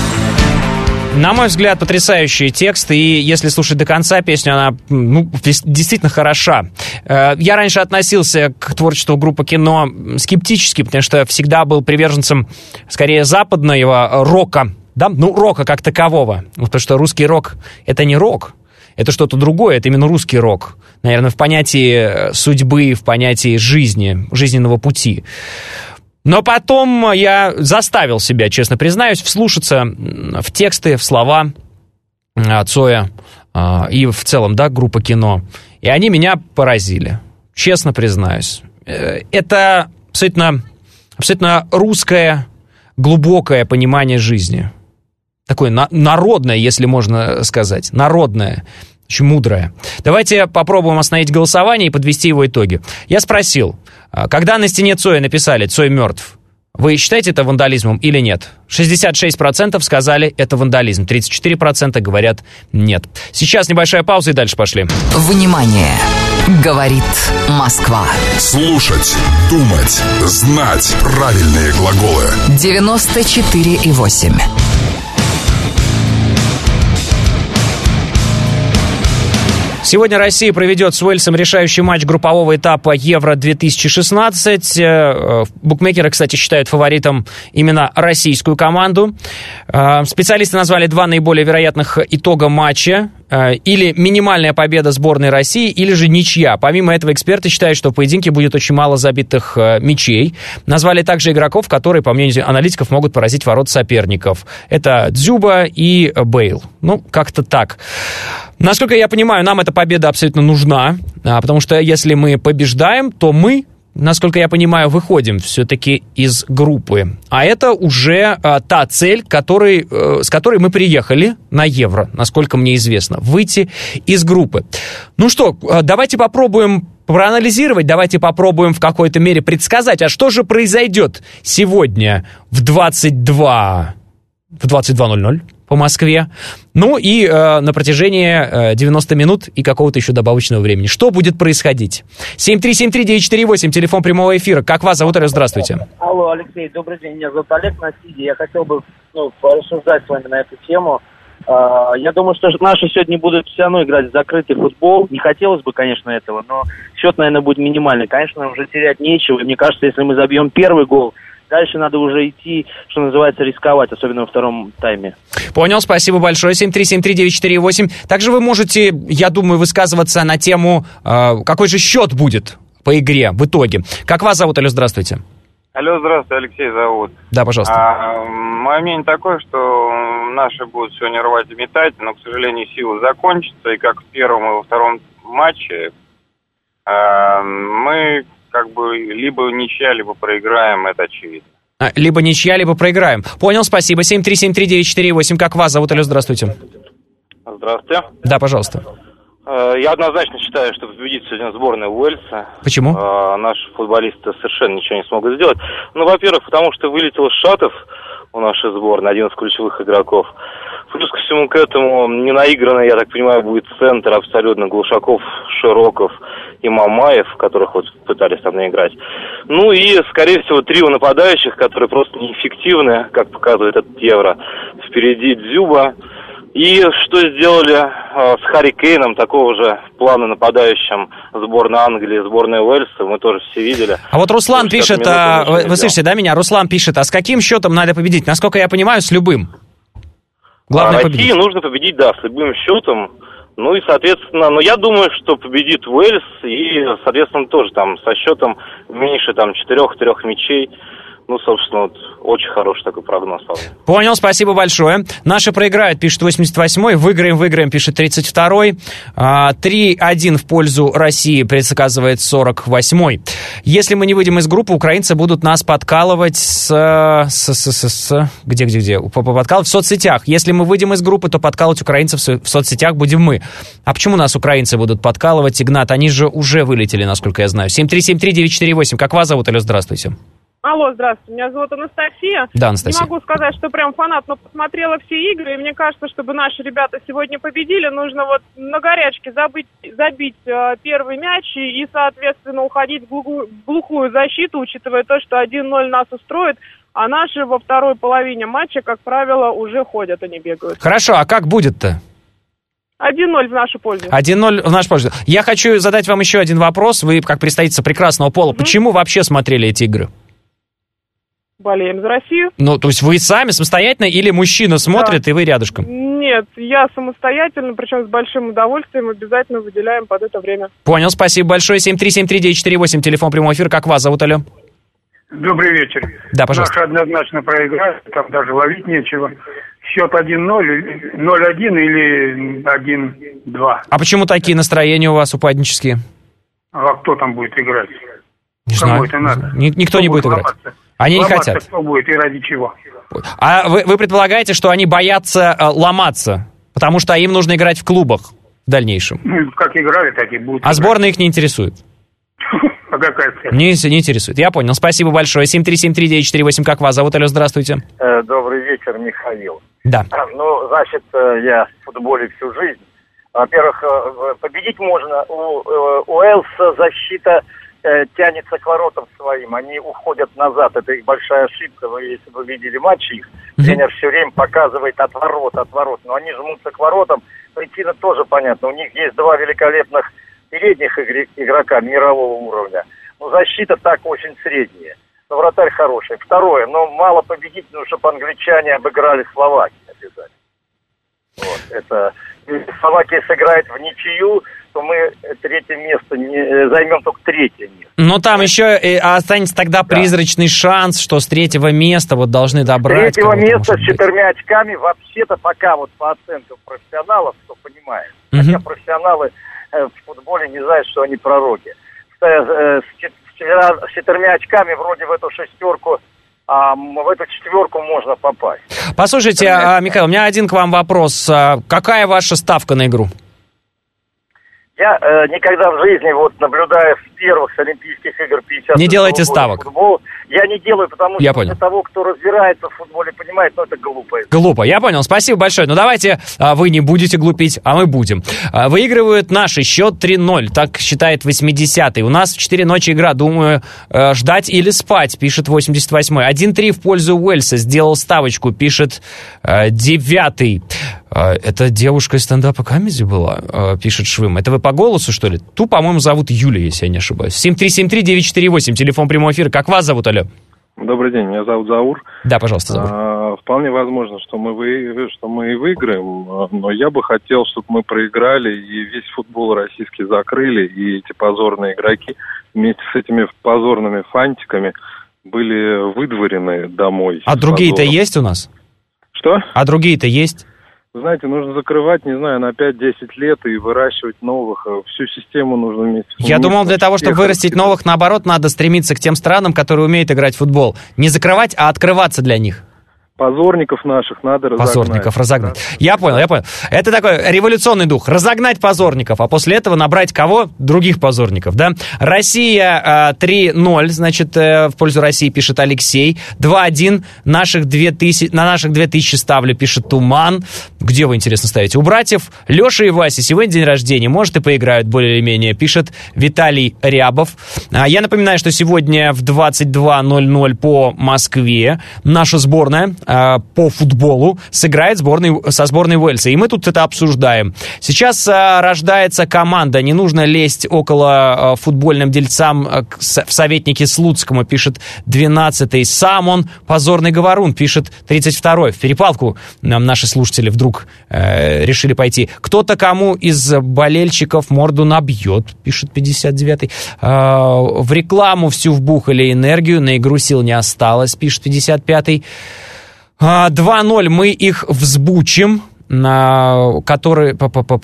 На мой взгляд, потрясающий текст, и если слушать до конца песню, она ну, действительно хороша. Я раньше относился к творчеству группы «Кино» скептически, потому что всегда был приверженцем скорее западного рока, да, ну, рока как такового, потому что русский рок — это не рок, это что-то другое, это именно русский рок, наверное, в понятии судьбы, в понятии жизни, жизненного пути. Но потом я заставил себя, честно признаюсь, вслушаться в тексты, в слова Цоя и в целом, да, группа «Кино». И они меня поразили, честно признаюсь. Это абсолютно, абсолютно русское, глубокое понимание жизни. Такое на- народное, если можно сказать, народное, очень мудрое. Давайте попробуем остановить голосование и подвести его итоги. Я спросил, когда на стене Цоя написали «Цой мертв», вы считаете это вандализмом или нет? шестьдесят шесть процентов сказали это вандализм, тридцать четыре процента говорят нет. Сейчас небольшая пауза и дальше пошли. Внимание! Говорит Москва. Слушать, думать, знать правильные глаголы. девяносто четыре и восемь. Сегодня Россия проведет с Уэльсом решающий матч группового этапа Евро две тысячи шестнадцать. Букмекеры, кстати, считают фаворитом именно российскую команду. Специалисты назвали два наиболее вероятных итога матча. Или минимальная победа сборной России, или же ничья. Помимо этого, эксперты считают, что в поединке будет очень мало забитых мячей. Назвали также игроков, которые, по мнению аналитиков, могут поразить ворот соперников. Это Дзюба и Бейл. Ну, как-то так. Насколько я понимаю, нам эта победа абсолютно нужна, потому что если мы побеждаем, то мы, насколько я понимаю, выходим все-таки из группы. А это уже а, та цель, который, э, с которой мы приехали на Евро, насколько мне известно, выйти из группы. Ну что, давайте попробуем проанализировать, давайте попробуем в какой-то мере предсказать, а что же произойдет сегодня в двадцать два, в двадцать два ноль ноль по Москве. Ну и э, на протяжении э, девяноста минут и какого-то еще добавочного времени. Что будет происходить? семь три семь три девять четыре восемь, телефон прямого эфира. Как вас зовут, Олег? Здравствуйте. Алло, Алексей, добрый день. Меня зовут Олег Насиди. Я хотел бы ну, порассуждать с вами на эту тему. Uh, я думаю, что наши сегодня будут все равно играть в закрытый футбол. Не хотелось бы, конечно, этого, но счет, наверное, будет минимальный. Конечно, уже терять нечего. И мне кажется, если мы забьем первый гол, дальше надо уже идти, что называется, рисковать, особенно во втором тайме. Понял, спасибо большое. семь три семь три девять четыре восемь. Также вы можете, я думаю, высказываться на тему, э, какой же счет будет по игре в итоге. Как вас зовут, Алло, здравствуйте. Алло, здравствуйте, Алексей зовут. Да, пожалуйста. А, мое мнение такое, что наши будут сегодня рвать и метать, но, к сожалению, силы закончатся, и как в первом и во втором матче а, мы как бы либо ничья, либо проиграем, это очевидно. Либо ничья, либо проиграем. Понял, спасибо. семь три семь три девять четыре восемь. Как вас зовут, Алло, здравствуйте. Здравствуйте. Да, пожалуйста. Я однозначно считаю, что победит сегодня сборная Уэльса. Почему? Наши футболисты совершенно ничего не смогут сделать. Ну, во-первых, потому что вылетел Шатов у нашей сборной, один из ключевых игроков. Плюс ко всему к этому ненаигранный, я так понимаю, будет центр абсолютно Глушаков, Широков и Мамаев, которых вот пытались там наиграть. Ну и, скорее всего, трио нападающих, которые просто неэффективны, как показывает этот Евро. Впереди Дзюба, И что сделали э, с Харри Кейном, такого же плана нападающим сборной Англии, сборной Уэльса, мы тоже все видели. А вот Руслан пишет, а, вы, вы слышите, да, меня? Руслан пишет, а с каким счетом надо победить? Насколько я понимаю, с любым. Главное а победить. России нужно победить, да, с любым счетом. Ну и, соответственно, но я думаю, что победит Уэльс и, соответственно, тоже там со счетом меньше там четырех-трех мячей. Ну, собственно, вот, очень хороший такой прогноз. Понял, спасибо большое. Наши проиграют, пишет восемьдесят восьмой. Выиграем, выиграем, пишет тридцать второй. три один в пользу России предсказывает сорок восьмой. Если мы не выйдем из группы, украинцы будут нас подкалывать с... с, с, с, с где, где, где? Подкалывать в соцсетях. Если мы выйдем из группы, то подкалывать украинцев в соцсетях будем мы. А почему нас украинцы будут подкалывать, Игнат? Они же уже вылетели, насколько я знаю. семь три семь три девять четыре восемь. Как вас зовут? Алло, здравствуйте. Алло, здравствуйте, меня зовут Анастасия. Да, Анастасия. Не могу сказать, что прям фанат, но посмотрела все игры, и мне кажется, чтобы наши ребята сегодня победили, нужно вот на горячке забыть, забить э, первый мяч и, и, соответственно, уходить в глухую, в глухую защиту, учитывая то, что один ноль нас устроит, а наши во второй половине матча, как правило, уже ходят, а не бегают. Хорошо, а как будет-то? один ноль в нашу пользу. один ноль в нашу пользу. Я хочу задать вам еще один вопрос. Вы, как представительница прекрасного пола, mm-hmm. почему вообще смотрели эти игры? Болеем за Россию. Ну, то есть вы сами самостоятельно или мужчина смотрит, да. и вы рядышком? Нет, я самостоятельно, причем с большим удовольствием, обязательно выделяем под это время. Понял, спасибо большое. семь три семь три девять четыре восемь, телефон прямого эфира. Как вас зовут, алло? Добрый вечер. Да, пожалуйста. Наши однозначно проиграли, там даже ловить нечего. Счет один ноль, ноль один или один два. А почему такие настроения у вас упаднические? А кто там будет играть? Не Кому знаю. это надо? Никто кто не будет, будет играть. Ломаться? Они ломаться не хотят. Кто будет и ради чего? А вы, вы предполагаете, что они боятся э, ломаться, потому что им нужно играть в клубах в дальнейшем? Ну, как играли, так и будут. А сборная их не интересует? А какая цель? Не, не интересует. Я понял. Спасибо большое. семь три семь три девять четыре восемь. Как вас зовут? Алло, здравствуйте. Добрый вечер, Михаил. Да. Ну, значит, я в футболе всю жизнь. Во-первых, победить можно. У Уэльса защита тянется к воротам своим, они уходят назад, это их большая ошибка. Вы, если вы видели матчи их, mm-hmm. тренер все время показывает от ворот, от ворот, но они жмутся к воротам, причина тоже понятна, у них есть два великолепных передних игрока мирового уровня, но защита так очень средняя, но вратарь хороший. Второе, но мало победить, ну, чтобы англичане обыграли Словакию обязательно. Вот, это, если Словакия сыграет в ничью, то мы третье место не, займем только третье место. Но там еще и останется тогда да. призрачный шанс, что с третьего места вот должны добрать. С третьего места с четырьмя очками вообще-то пока вот по оценкам профессионалов, кто понимает. Угу. Хотя профессионалы э, в футболе не знают, что они пророки. С, э, с четырьмя очками вроде в эту шестерку, а в эту четверку можно попасть. Послушайте, а, Михаил, у меня один к вам вопрос. Какая ваша ставка на игру? Я э, никогда в жизни, вот наблюдая с первых с Олимпийских игр пятьдесят не делайте ставок. Футбол, я не делаю, потому я что понял. Для того, кто разбирается в футболе, понимает, ну это глупо. Глупо, я понял, спасибо большое. Ну давайте, а, вы не будете глупить, а мы будем. А, выигрывают наши, счет три ноль, так считает восьмидесятый. У нас в четыре ночи игра, думаю, э, ждать или спать, пишет восемьдесят восьмой. один три в пользу Уэльса, сделал ставочку, пишет э, девятый. Э, это девушка из стендапа комеди была, э, пишет Швым. Это вы по голосу, что ли? Ту, по-моему, зовут Юля, если я не ошибаюсь. семь три семь три девять четыре восемь, телефон прямого эфира. Как вас зовут, алло? Добрый день, меня зовут Заур. Да, пожалуйста, Заур. А, вполне возможно, что мы, вы, что мы и выиграем, но я бы хотел, чтобы мы проиграли и весь футбол российский закрыли, и эти позорные игроки вместе с этими позорными фантиками были выдворены домой. А другие-то есть у нас? Что? А другие-то есть? Вы знаете, нужно закрывать, не знаю, на пять-десять лет и выращивать новых. Всю систему нужно вместе. Я думал, для того, чтобы вырастить новых, наоборот, надо стремиться к тем странам, которые умеют играть в футбол. Не закрывать, а открываться для них. Позорников наших надо разогнать. Позорников разогнать. Да. Я понял, я понял. Это такой революционный дух. Разогнать позорников, а после этого набрать кого? Других позорников, да? Россия три ноль, значит, в пользу России, пишет Алексей. два один наших две тысячи, на наших две тысячи ставлю, пишет Туман. Где вы, интересно, ставите? У братьев Леша и Вася сегодня день рождения. Может, и поиграют более или менее, пишет Виталий Рябов. Я напоминаю, что сегодня в двадцать два ноль ноль по Москве наша сборная э, по футболу сыграет сборной, со сборной Уэльса. И мы тут это обсуждаем. Сейчас э, рождается команда. Не нужно лезть около э, футбольным дельцам э, к, в советники Слуцкому, пишет двенадцатый. Сам он позорный говорун, пишет тридцать второй. В перепалку нам наши слушатели вдруг э, решили пойти. Кто-то кому из болельщиков морду набьет, пишет пятьдесят девятый. Э, в рекламу всю вбухали энергию, на игру сил не осталось, пишет пятьдесят пятый. два ноль мы их взбучим, на которые...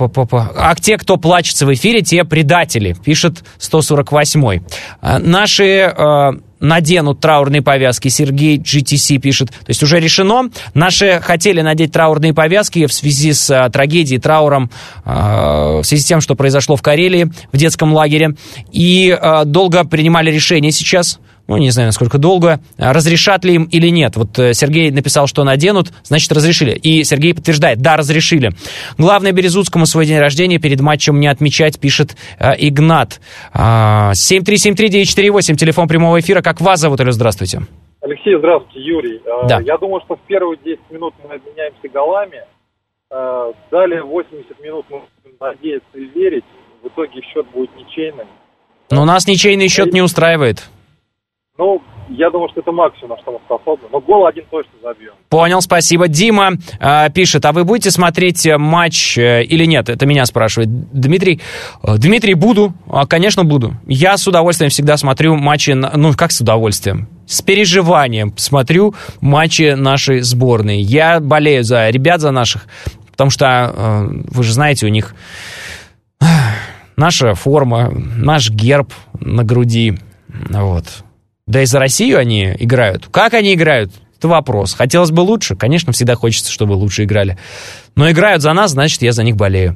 А те, кто плачется в эфире, те предатели, пишет сто сорок восьмой. Наши... наденут траурные повязки. Сергей джи ти си пишет. То есть уже решено. Наши хотели надеть траурные повязки в связи с а, трагедией, трауром, а, в связи с тем, что произошло в Карелии, в детском лагере. И а, долго принимали решение сейчас. Ну, не знаю, насколько долго. Разрешат ли им или нет? Вот Сергей написал, что наденут, значит, разрешили. И Сергей подтверждает, да, разрешили. Главное, Березутскому свой день рождения перед матчем не отмечать, пишет э, Игнат. Э, семь три семь три девять четыре восемь, телефон прямого эфира. Как вас зовут, Алло, здравствуйте. Алексей, здравствуйте, Юрий. Да. Я думаю, что в первые десять минут мы обменяемся голами. Далее восемьдесят минут мы будем надеяться и верить. В итоге счет будет ничейным. Но нас ничейный счет не устраивает. Ну, я думаю, что это максимум, на что мы способны. Но гол один точно забьем. Понял, спасибо. Дима э, пишет, а вы будете смотреть матч э, или нет? Это меня спрашивает Дмитрий. Э, Дмитрий, буду. Э, конечно, буду. Я с удовольствием всегда смотрю матчи, ну, как с удовольствием? С переживанием смотрю матчи нашей сборной. Я болею за ребят, за наших, потому что, э, вы же знаете, у них э, наша форма, наш герб на груди, вот. Да и за Россию они играют. Как они играют? Это вопрос. Хотелось бы лучше? Конечно, всегда хочется, чтобы лучше играли. Но играют за нас, значит, я за них болею.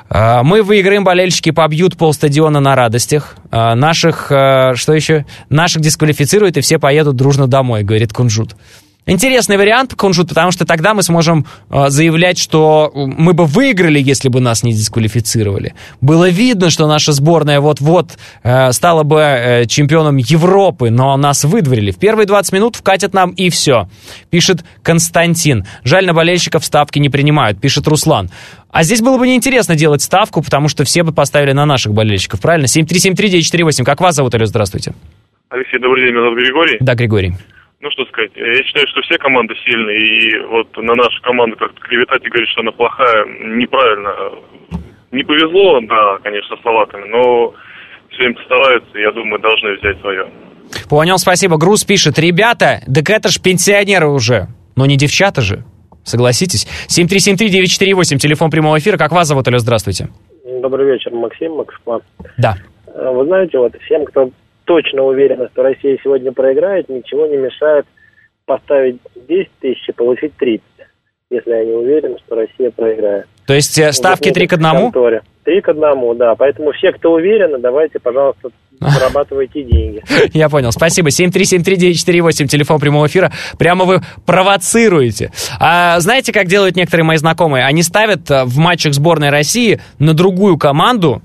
Мы выиграем, болельщики побьют полстадиона на радостях. Наших, что еще? Наших дисквалифицируют, и все поедут дружно домой, говорит Кунжут. Интересный вариант, Кунжут, потому что тогда мы сможем э, заявлять, что мы бы выиграли, если бы нас не дисквалифицировали. Было видно, что наша сборная вот-вот э, стала бы э, чемпионом Европы, но нас выдворили. В первые двадцать минут вкатят нам и все, пишет Константин. Жаль, на болельщиков ставки не принимают, пишет Руслан. А здесь было бы неинтересно делать ставку, потому что все бы поставили на наших болельщиков, правильно? семь три семь три девять четыре восемь. Как вас зовут, Алло, здравствуйте. Алексей, добрый день, меня зовут Григорий. Да, Григорий. Ну, что сказать, я считаю, что все команды сильные, и вот на нашу команду как-то клеветать и говорить, что она плохая, неправильно. Не повезло, да, конечно, с словаками, но все им постараются, и я думаю, должны взять свое. Понял, спасибо. Груз пишет, ребята, так это ж пенсионеры уже, но не девчата же, согласитесь. семь три семь три девять четыре восемь, телефон прямого эфира. Как вас зовут, Алло, здравствуйте. Добрый вечер, Максим, Москва. Да. Вы знаете, вот всем, кто точно уверен, что Россия сегодня проиграет, ничего не мешает поставить десять тысяч и получить тридцать, если они уверены, что Россия проиграет. То есть ставки три к одному? три к одному, да. Поэтому все, кто уверены, давайте, пожалуйста, зарабатывайте деньги. Я понял. Спасибо. семь три семь три девять четыре восемь, телефон прямого эфира. Прямо вы провоцируете. А знаете, как делают некоторые мои знакомые? Они ставят в матчах сборной России на другую команду,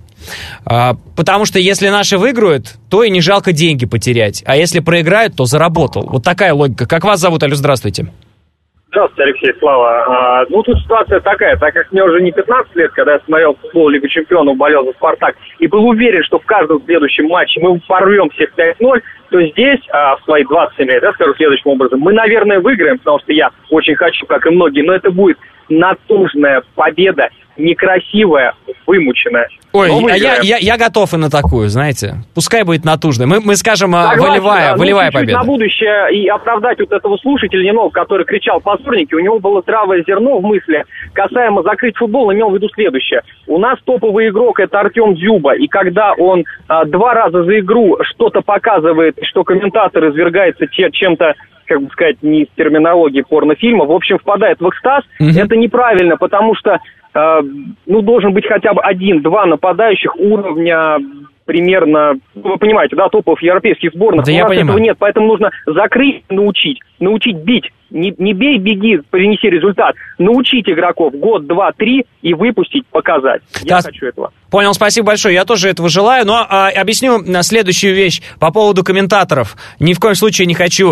потому что если наши выиграют, то и не жалко деньги потерять. А если проиграют, то заработал. Вот такая логика. Как вас зовут, Алло, здравствуйте. Здравствуйте, Алексей, Слава. А, ну, тут ситуация такая, так как мне уже не пятнадцать лет, когда я смотрел футбол Лигу Чемпионов, болел за «Спартак», и был уверен, что в каждом следующем матче мы порвем всех пять ноль, то здесь, а, в свои двадцать семь лет, я скажу следующим образом, мы, наверное, выиграем, потому что я очень хочу, как и многие, но это будет натужная победа, некрасивая, вымученная. Ой, а я, я, я готов и на такую, знаете. Пускай будет натужная. Мы, мы скажем, Согласен, волевая, да, волевая ну, победа. На будущее и оправдать вот этого слушателя немного, который кричал позорники, у него было здравое зерно в мысли, касаемо закрыть футбол, имел в виду следующее. У нас топовый игрок — это Артем Дзюба, и когда он а, два раза за игру что-то показывает, что комментатор извергается те, чем-то, как бы сказать, не из терминологии порнофильма, в общем, впадает в экстаз, mm-hmm. это неправильно, потому что э, ну, должен быть хотя бы один-два нападающих уровня примерно, вы понимаете, да, топов европейских сборных. Да, у я нас понимаю. этого нет, поэтому нужно закрыть, научить, научить бить. Не, не бей, беги, принеси результат. Научить игроков год, два, три и выпустить, показать. Я Да. хочу этого. Понял, спасибо большое. Я тоже этого желаю. Но а, объясню следующую вещь по поводу комментаторов. Ни в коем случае не хочу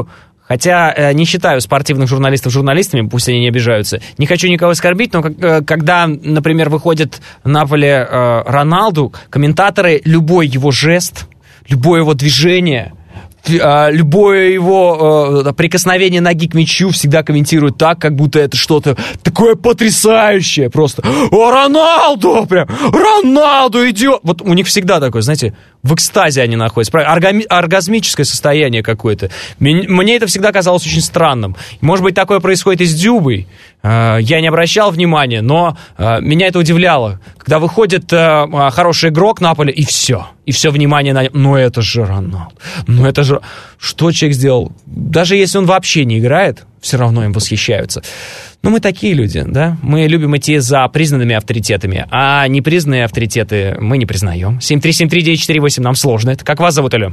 Хотя э, не считаю спортивных журналистов журналистами, пусть они не обижаются. Не хочу никого оскорбить, но как, э, когда, например, выходит на поле э, Роналду, комментаторы, любой его жест, любое его движение, э, любое его э, прикосновение ноги к мячу всегда комментируют так, как будто это что-то такое потрясающее. Просто «О, Роналду!» Прям «Роналду, идет!» Вот у них всегда такое, знаете, в экстазе они находятся. Оргами- оргазмическое состояние какое-то. Мне это всегда казалось очень странным. Может быть, такое происходит и с Дзюбой. Я не обращал внимания, но меня это удивляло. Когда выходит хороший игрок на поле, и все. И все внимание на нем. Ну, это же Роналду. Ну, это же... Что человек сделал? Даже если он вообще не играет, все равно им восхищаются. Ну, мы такие люди, да? Мы любим идти за признанными авторитетами, а непризнанные авторитеты мы не признаем. семь три семь три девять четыре восемь, нам сложно это. Как вас зовут, алло?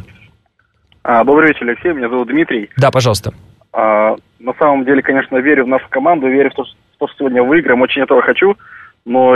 А, добрый вечер, Алексей, меня зовут Дмитрий. Да, пожалуйста. А, на самом деле, конечно, верю в нашу команду, верю в то, что сегодня выиграем, очень этого хочу, но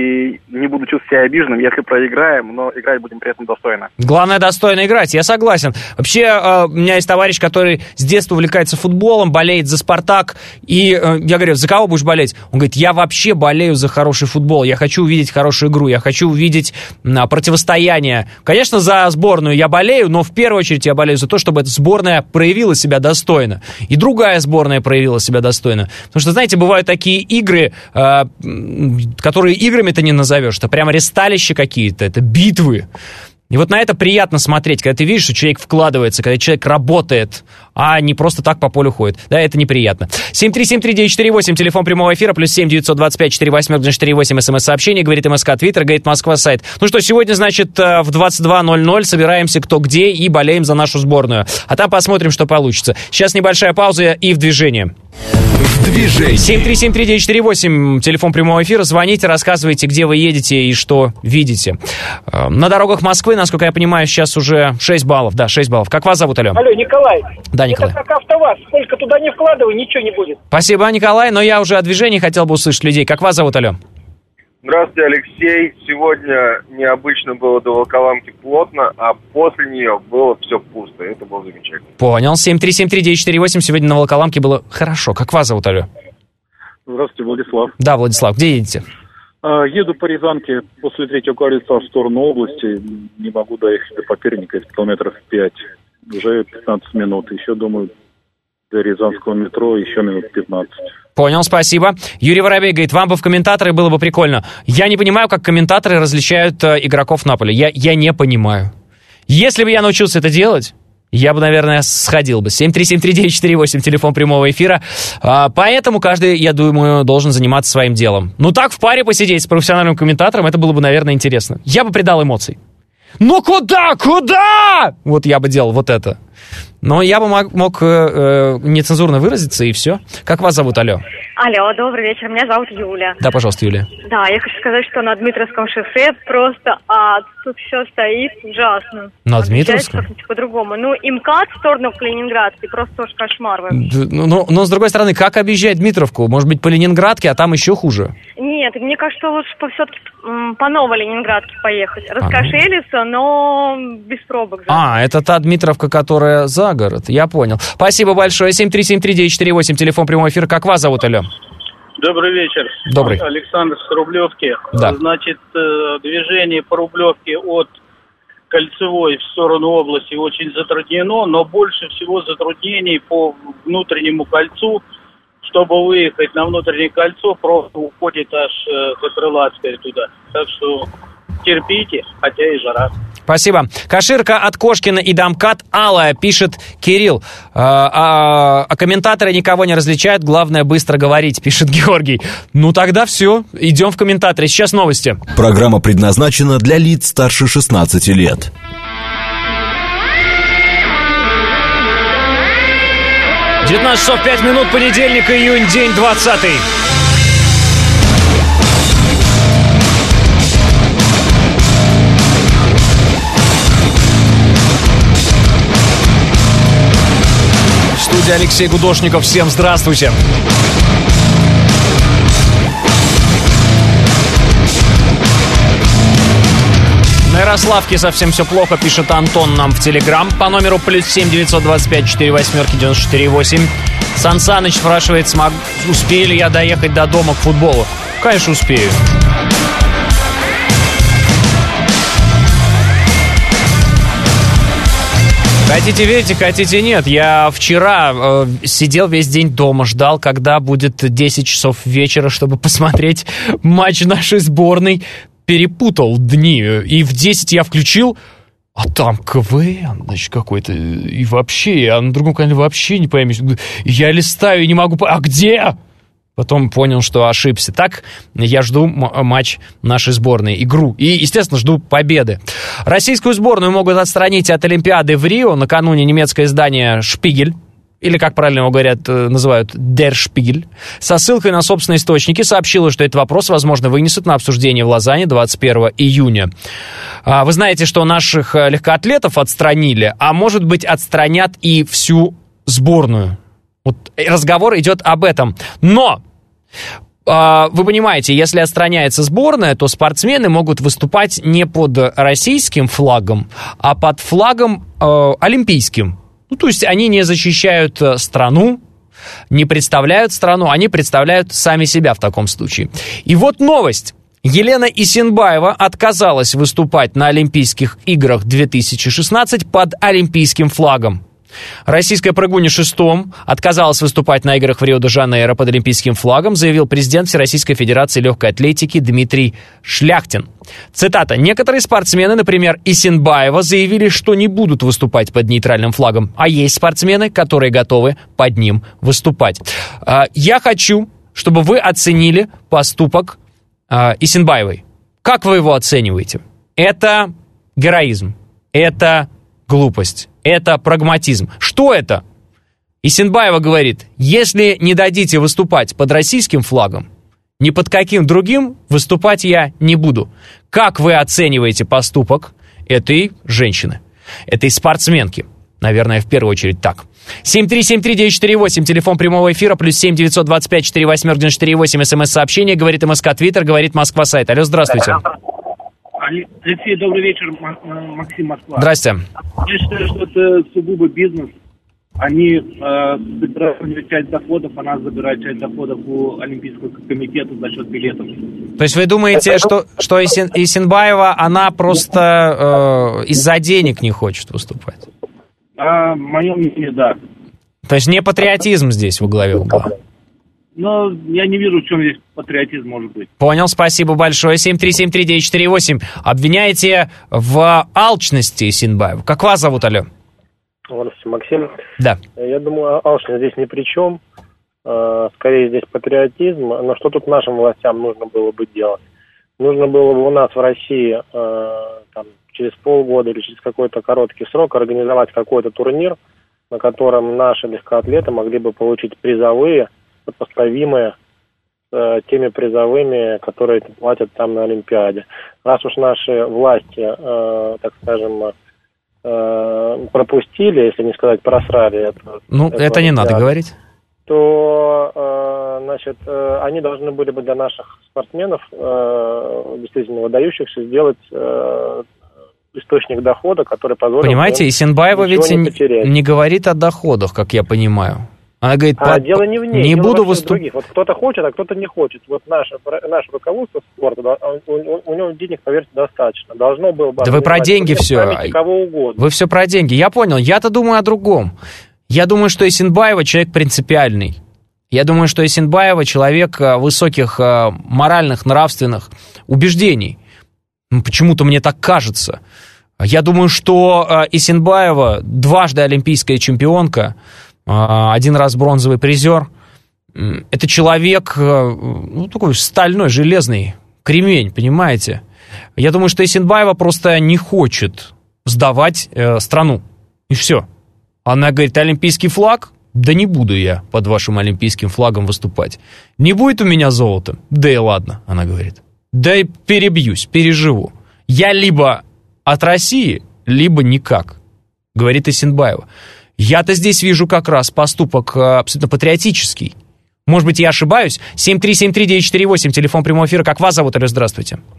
и не буду чувствовать себя обиженным, если проиграем, но играть будем при этом достойно. Главное, достойно играть, я согласен. Вообще, э, у меня есть товарищ, который с детства увлекается футболом, болеет за «Спартак», и э, я говорю, за кого будешь болеть? Он говорит, я вообще болею за хороший футбол, я хочу увидеть хорошую игру, я хочу увидеть э, противостояние. Конечно, за сборную я болею, но в первую очередь я болею за то, чтобы эта сборная проявила себя достойно, и другая сборная проявила себя достойно. Потому что, знаете, бывают такие игры... Э, которые играми-то не назовешь, это прямо ресталища какие-то, это битвы. И вот на это приятно смотреть, когда ты видишь, что человек вкладывается, когда человек работает, а не просто так по полю ходит. Да, это неприятно. семь три семь три девять четыре восемь, телефон прямого эфира, плюс семь девятьсот двадцать пять четыре восемь четыре восемь, смс-сообщение, говорит МСК, Твиттер, говорит Москва, сайт. Ну что, сегодня, значит, в двадцать два ноль ноль собираемся кто где и болеем за нашу сборную. А там посмотрим, что получится. Сейчас небольшая пауза и в движение. В движении. семь три семь три девять четыре восемь, телефон прямого эфира. Звоните, рассказывайте, где вы едете и что видите. На дорогах Москвы, насколько я понимаю, сейчас уже шесть баллов. Да, шесть баллов. Как вас зовут, алло? Алло, Николай. Да, Николай. Это как АвтоВАЗ. Сколько туда не вкладывай, ничего не будет. Спасибо, Николай. Но я уже о движении хотел бы услышать людей. Как вас зовут, алло? Здравствуйте, Алексей. Сегодня необычно было до Волоколамки плотно, а после нее было все пусто. Это было замечательно. Понял. семь три семь три девять четыре восемь. Сегодня на Волоколамке было хорошо. Как вас зовут, алло? Здравствуйте, Владислав. Да, Владислав. Где едете? А, еду по Рязанке после Третьего кольца в сторону области. Не могу доехать до Коперника, это километров пять. Уже пятнадцать минут. Еще, думаю, до Рязанского метро еще минут пятнадцать. Понял, спасибо. Юрий Воробей говорит, вам бы в комментаторы было бы прикольно. Я не понимаю, как комментаторы различают э, игроков на поле. Я, я не понимаю. Если бы я научился это делать, я бы, наверное, сходил бы. семь три семь три девять четыре восемь, телефон прямого эфира. А, поэтому каждый, я думаю, должен заниматься своим делом. Ну так, в паре посидеть с профессиональным комментатором, это было бы, наверное, интересно. Я бы придал эмоций. Ну куда, куда? Вот я бы делал вот это. Но я бы мог, мог э, нецензурно выразиться, и все. Как вас зовут, алло? Алло, добрый вечер, меня зовут Юля. Да, пожалуйста, Юлия. Да, я хочу сказать, что на Дмитровском шоссе просто ад. Тут все стоит ужасно. На Дмитровском? Как-нибудь по-другому. Ну, и МКАД в сторону Калининградки, просто тоже кошмар вообще. Ну, но, но, с другой стороны, как объезжать Дмитровку? Может быть, по Ленинградке, а там еще хуже? Нет, мне кажется, лучше все-таки по Новой Ленинградке поехать. Раскошелиться, но без пробок. А, это та Дмитровка, которая за город. Я понял. Спасибо большое. семь три семь три девять четыре восемь, телефон прямого эфира. Как вас зовут, алло? Добрый вечер. Добрый. Александр с Рублевки. Да. Значит, движение по Рублевке от Кольцевой в сторону области очень затруднено, но больше всего затруднений по внутреннему кольцу. Чтобы выехать на внутреннее кольцо, просто уходит аж за Крылатское туда. Так что терпите, хотя и жара. Спасибо. Каширка от Кошкина и Домкат алая, пишет Кирилл. А, а, а комментаторы никого не различают, главное быстро говорить, пишет Георгий. Ну тогда все, идем в комментаторы. Сейчас новости. Программа предназначена для лиц старше шестнадцати лет. девятнадцать часов пять минут, понедельник, июнь, день двадцатый. В студии Алексей Гудошников. Всем здравствуйте. На эр Ярославке совсем все плохо, пишет Антон нам в Телеграм по номеру плюс семь девятьсот двадцать пять четыре восьмерки девяносто четыре восемь. Сан Саныч спрашивает, смог... успею ли я доехать до дома к футболу. Конечно, успею. Хотите верьте, хотите нет. Я вчера э, сидел весь день дома, ждал, когда будет десять часов вечера, чтобы посмотреть матч нашей сборной. Перепутал дни. И в десять я включил, а там КВН, значит, какой-то. И вообще, я на другом канале вообще не пойму. Я листаю и не могу... А где? Потом понял, что ошибся. Так, я жду м- матч нашей сборной, игру. И, естественно, жду победы. Российскую сборную могут отстранить от Олимпиады в Рио. Накануне немецкое издание «Шпигель», или, как правильно его говорят, называют «Der Spiegel», со ссылкой на собственные источники сообщило, что этот вопрос, возможно, вынесут на обсуждение в Лозанне двадцать первого июня. Вы знаете, что наших легкоатлетов отстранили, а, может быть, отстранят и всю сборную. Вот разговор идет об этом. Но, э, вы понимаете, если отстраняется сборная, то спортсмены могут выступать не под российским флагом, а под флагом э, олимпийским. Ну, то есть они не защищают страну, не представляют страну, они представляют сами себя в таком случае. И вот новость. Елена Исенбаева отказалась выступать на Олимпийских играх две тысячи шестнадцать под олимпийским флагом. Российская прыгунья шестом отказалась выступать на играх в Рио-де-Жанейро под олимпийским флагом, заявил президент Всероссийской Федерации легкой атлетики Дмитрий Шляхтин. Цитата. «Некоторые спортсмены, например, Исенбаева, заявили, что не будут выступать под нейтральным флагом, а есть спортсмены, которые готовы под ним выступать». Я хочу, чтобы вы оценили поступок Исенбаевой. Как вы его оцениваете? Это героизм, это глупость. Это прагматизм. Что это? Исенбаева говорит, если не дадите выступать под российским флагом, ни под каким другим выступать я не буду. Как вы оцениваете поступок этой женщины, этой спортсменки? Наверное, в первую очередь так. семь три семь три девять четыре восемь, телефон прямого эфира, плюс семь девятьсот двадцать пять четыре восемь девяносто четыре восемь, смс-сообщение, говорит МСК Твиттер, говорит Москва сайт. Алло, здравствуйте. Алексей, добрый вечер, Максим, Москва. Здрасте. Я считаю, что это сугубо бизнес. Они э, забирают часть доходов, она забирает часть доходов у Олимпийского комитета за счет билетов. То есть вы думаете, что, что Исен, Исенбаева, она просто э, из-за денег не хочет выступать? А, в моем мнении, да. То есть не патриотизм здесь во главе угла? Но я не вижу, в чем здесь патриотизм может быть. Понял, спасибо большое. семь три семь три девять четыре восемь. Обвиняете в алчности Исенбаеву. Как вас зовут, алло? Здравствуйте, Максим. Да. Я думаю, алчность здесь ни при чем. Скорее здесь патриотизм. Но что тут нашим властям нужно было бы делать? Нужно было бы у нас в России там, через полгода или через какой-то короткий срок организовать какой-то турнир, на котором наши легкоатлеты могли бы получить призовые, сопоставимые с э, теми призовыми, которые платят там на Олимпиаде. Раз уж наши власти, э, так скажем, э, пропустили, если не сказать просрали это, ну, это не надо говорить, то э, значит, э, они должны были бы для наших спортсменов, э, действительно выдающихся, сделать э, источник дохода, который позволит... Понимаете, Исенбаева ведь не, не говорит о доходах, как я понимаю. Она говорит, а под... дело не в ней, не дело буду выступать. Вот кто-то хочет, а кто-то не хочет. Вот наше, наше руководство спорта, да, у, у, у него денег, поверьте, достаточно. Должно было бы... Да вы про деньги все. Кого угодно. Вы все про деньги. Я понял. Я-то думаю о другом. Я думаю, что Исенбаева человек принципиальный. Я думаю, что Исенбаева человек высоких моральных, нравственных убеждений. Почему-то мне так кажется. Я думаю, что Исенбаева дважды олимпийская чемпионка, один раз бронзовый призер. Это человек, ну, такой стальной, железный кремень, понимаете? Я думаю, что Исенбаева просто не хочет сдавать э, страну. И все. Она говорит, олимпийский флаг? Да не буду я под вашим олимпийским флагом выступать. Не будет у меня золота? Да и ладно, она говорит. Да и перебьюсь, переживу. Я либо от России, либо никак, говорит Исенбаева. Я-то здесь вижу как раз поступок абсолютно патриотический. Может быть, я ошибаюсь? семь три семь три девять четыре восемь, телефон прямого эфира. Как вас зовут? Алло, здравствуйте.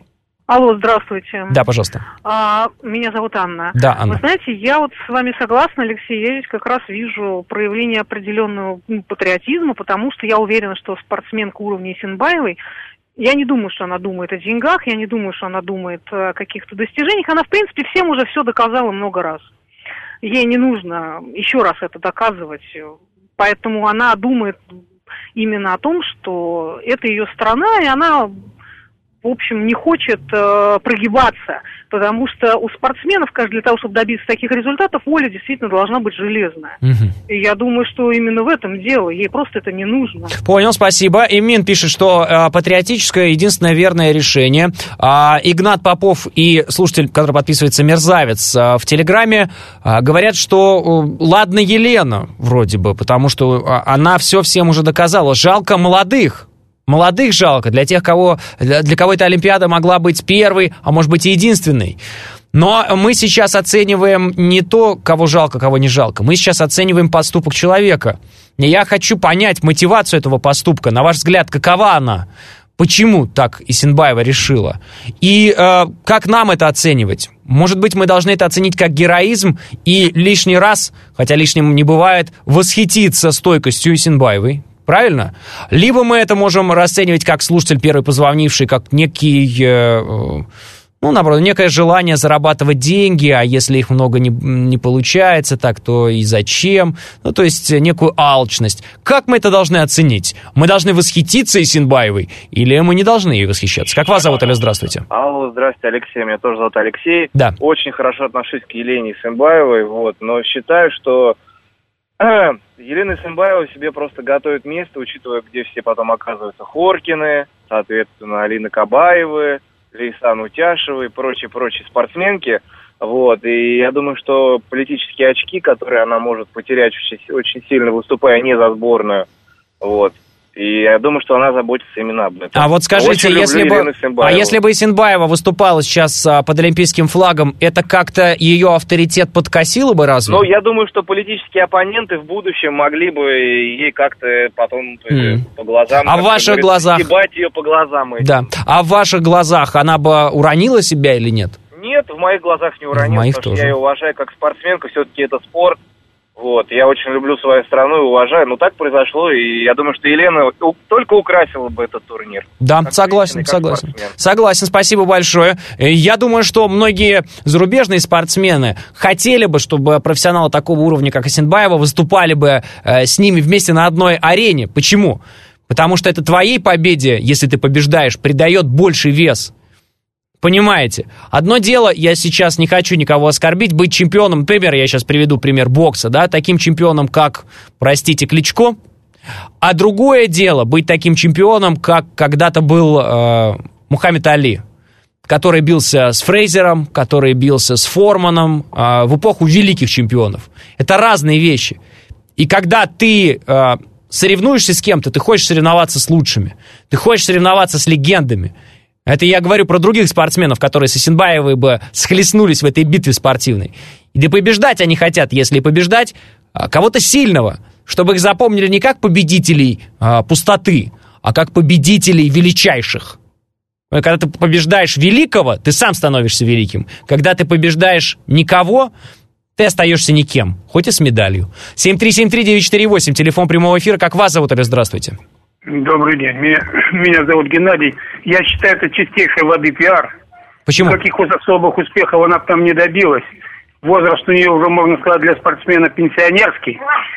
Алло, здравствуйте. Да, пожалуйста. А, меня зовут Анна. Да, Анна. Вы знаете, я вот с вами согласна, Алексей, я здесь как раз вижу проявление определенного ну, патриотизма, потому что я уверена, что спортсменка уровня Исенбаевой, я не думаю, что она думает о деньгах, я не думаю, что она думает о каких-то достижениях. Она, в принципе, всем уже все доказала много раз. Ей не нужно еще раз это доказывать, поэтому она думает именно о том, что это ее страна, и она... в общем, не хочет э, прогибаться, потому что у спортсменов, кажется, для того, чтобы добиться таких результатов, воля действительно должна быть железная. Угу. И я думаю, что именно в этом дело, ей просто это не нужно. Понял, спасибо. Имин пишет, что э, патриотическое единственное верное решение. А, Игнат Попов и слушатель, который подписывается «Мерзавец» э, в Телеграме, э, говорят, что э, ладно Елена, вроде бы, потому что э, она все всем уже доказала. Жалко молодых. Молодых жалко, для тех, кого, для, для кого эта Олимпиада могла быть первой, а может быть и единственной. Но мы сейчас оцениваем не то, кого жалко, кого не жалко. Мы сейчас оцениваем поступок человека. И я хочу понять мотивацию этого поступка. На ваш взгляд, какова она? Почему так Исенбаева решила? И э, как нам это оценивать? Может быть, мы должны это оценить как героизм и лишний раз, хотя лишним не бывает, восхититься стойкостью Исенбаевой? Правильно? Либо мы это можем расценивать как слушатель первый позвонивший, как некий, э, ну, наоборот, некое желание зарабатывать деньги, а если их много не, не получается, так то и зачем? Ну, то есть некую алчность. Как мы это должны оценить? Мы должны восхититься Исенбаевой или мы не должны ей восхищаться? Как вас зовут, Алло, здравствуйте? Алло, здравствуйте, Алексей, меня тоже зовут Алексей. Да. Очень хорошо отношусь к Елене Исенбаевой, вот, но считаю, что Елена Исенбаева себе просто готовит место, учитывая, где все потом оказываются Хоркины, соответственно, Алина Кабаевы, Лейсан Утяшева и прочие-прочие спортсменки. Вот. И я думаю, что политические очки, которые она может потерять очень, очень сильно, выступая не за сборную, вот. И я думаю, что она заботится именно об этом. А вот скажите, если бы, а если бы Исенбаева выступала сейчас а, под олимпийским флагом, это как-то ее авторитет подкосило бы разве? Ну, я думаю, что политические оппоненты в будущем могли бы ей как-то потом то есть, mm. по глазам... А в ваших глазах? Съебать ее по глазам. Этим. Да. А в ваших глазах она бы уронила себя или нет? Нет, в моих глазах не уронила, в моих потому тоже. что я ее уважаю как спортсменку, все-таки это спорт. Вот, я очень люблю свою страну и уважаю, но так произошло, и я думаю, что Елена только украсила бы этот турнир. Да, как согласен, согласен. Спортсмен. Согласен, спасибо большое. Я думаю, что многие зарубежные спортсмены хотели бы, чтобы профессионалы такого уровня, как Исенбаева, выступали бы э, с ними вместе на одной арене. Почему? Потому что это твоей победе, если ты побеждаешь, придает больший вес. Понимаете? Одно дело, я сейчас не хочу никого оскорбить, быть чемпионом, например, я сейчас приведу пример бокса, да, таким чемпионом, как, простите, Кличко, а другое дело быть таким чемпионом, как когда-то был э, Мухаммед Али, который бился с Фрейзером, который бился с Форманом э, в эпоху великих чемпионов. Это разные вещи. И когда ты э, соревнуешься с кем-то, ты хочешь соревноваться с лучшими, ты хочешь соревноваться с легендами. Это я говорю про других спортсменов, которые с Исенбаевой бы схлестнулись в этой битве спортивной. И да побеждать они хотят, если побеждать, кого-то сильного, чтобы их запомнили не как победителей а, пустоты, а как победителей величайших. Когда ты побеждаешь великого, ты сам становишься великим. Когда ты побеждаешь никого, ты остаешься никем, хоть и с медалью. семь три семь три девять четыре восемь, телефон прямого эфира. Как вас зовут, Алло, здравствуйте. Добрый день. Меня, меня зовут Геннадий. Я считаю, это чистейшей воды пиар. Почему? Никаких особых успехов она там не добилась. Возраст у нее уже, можно сказать, для спортсмена пенсионерский.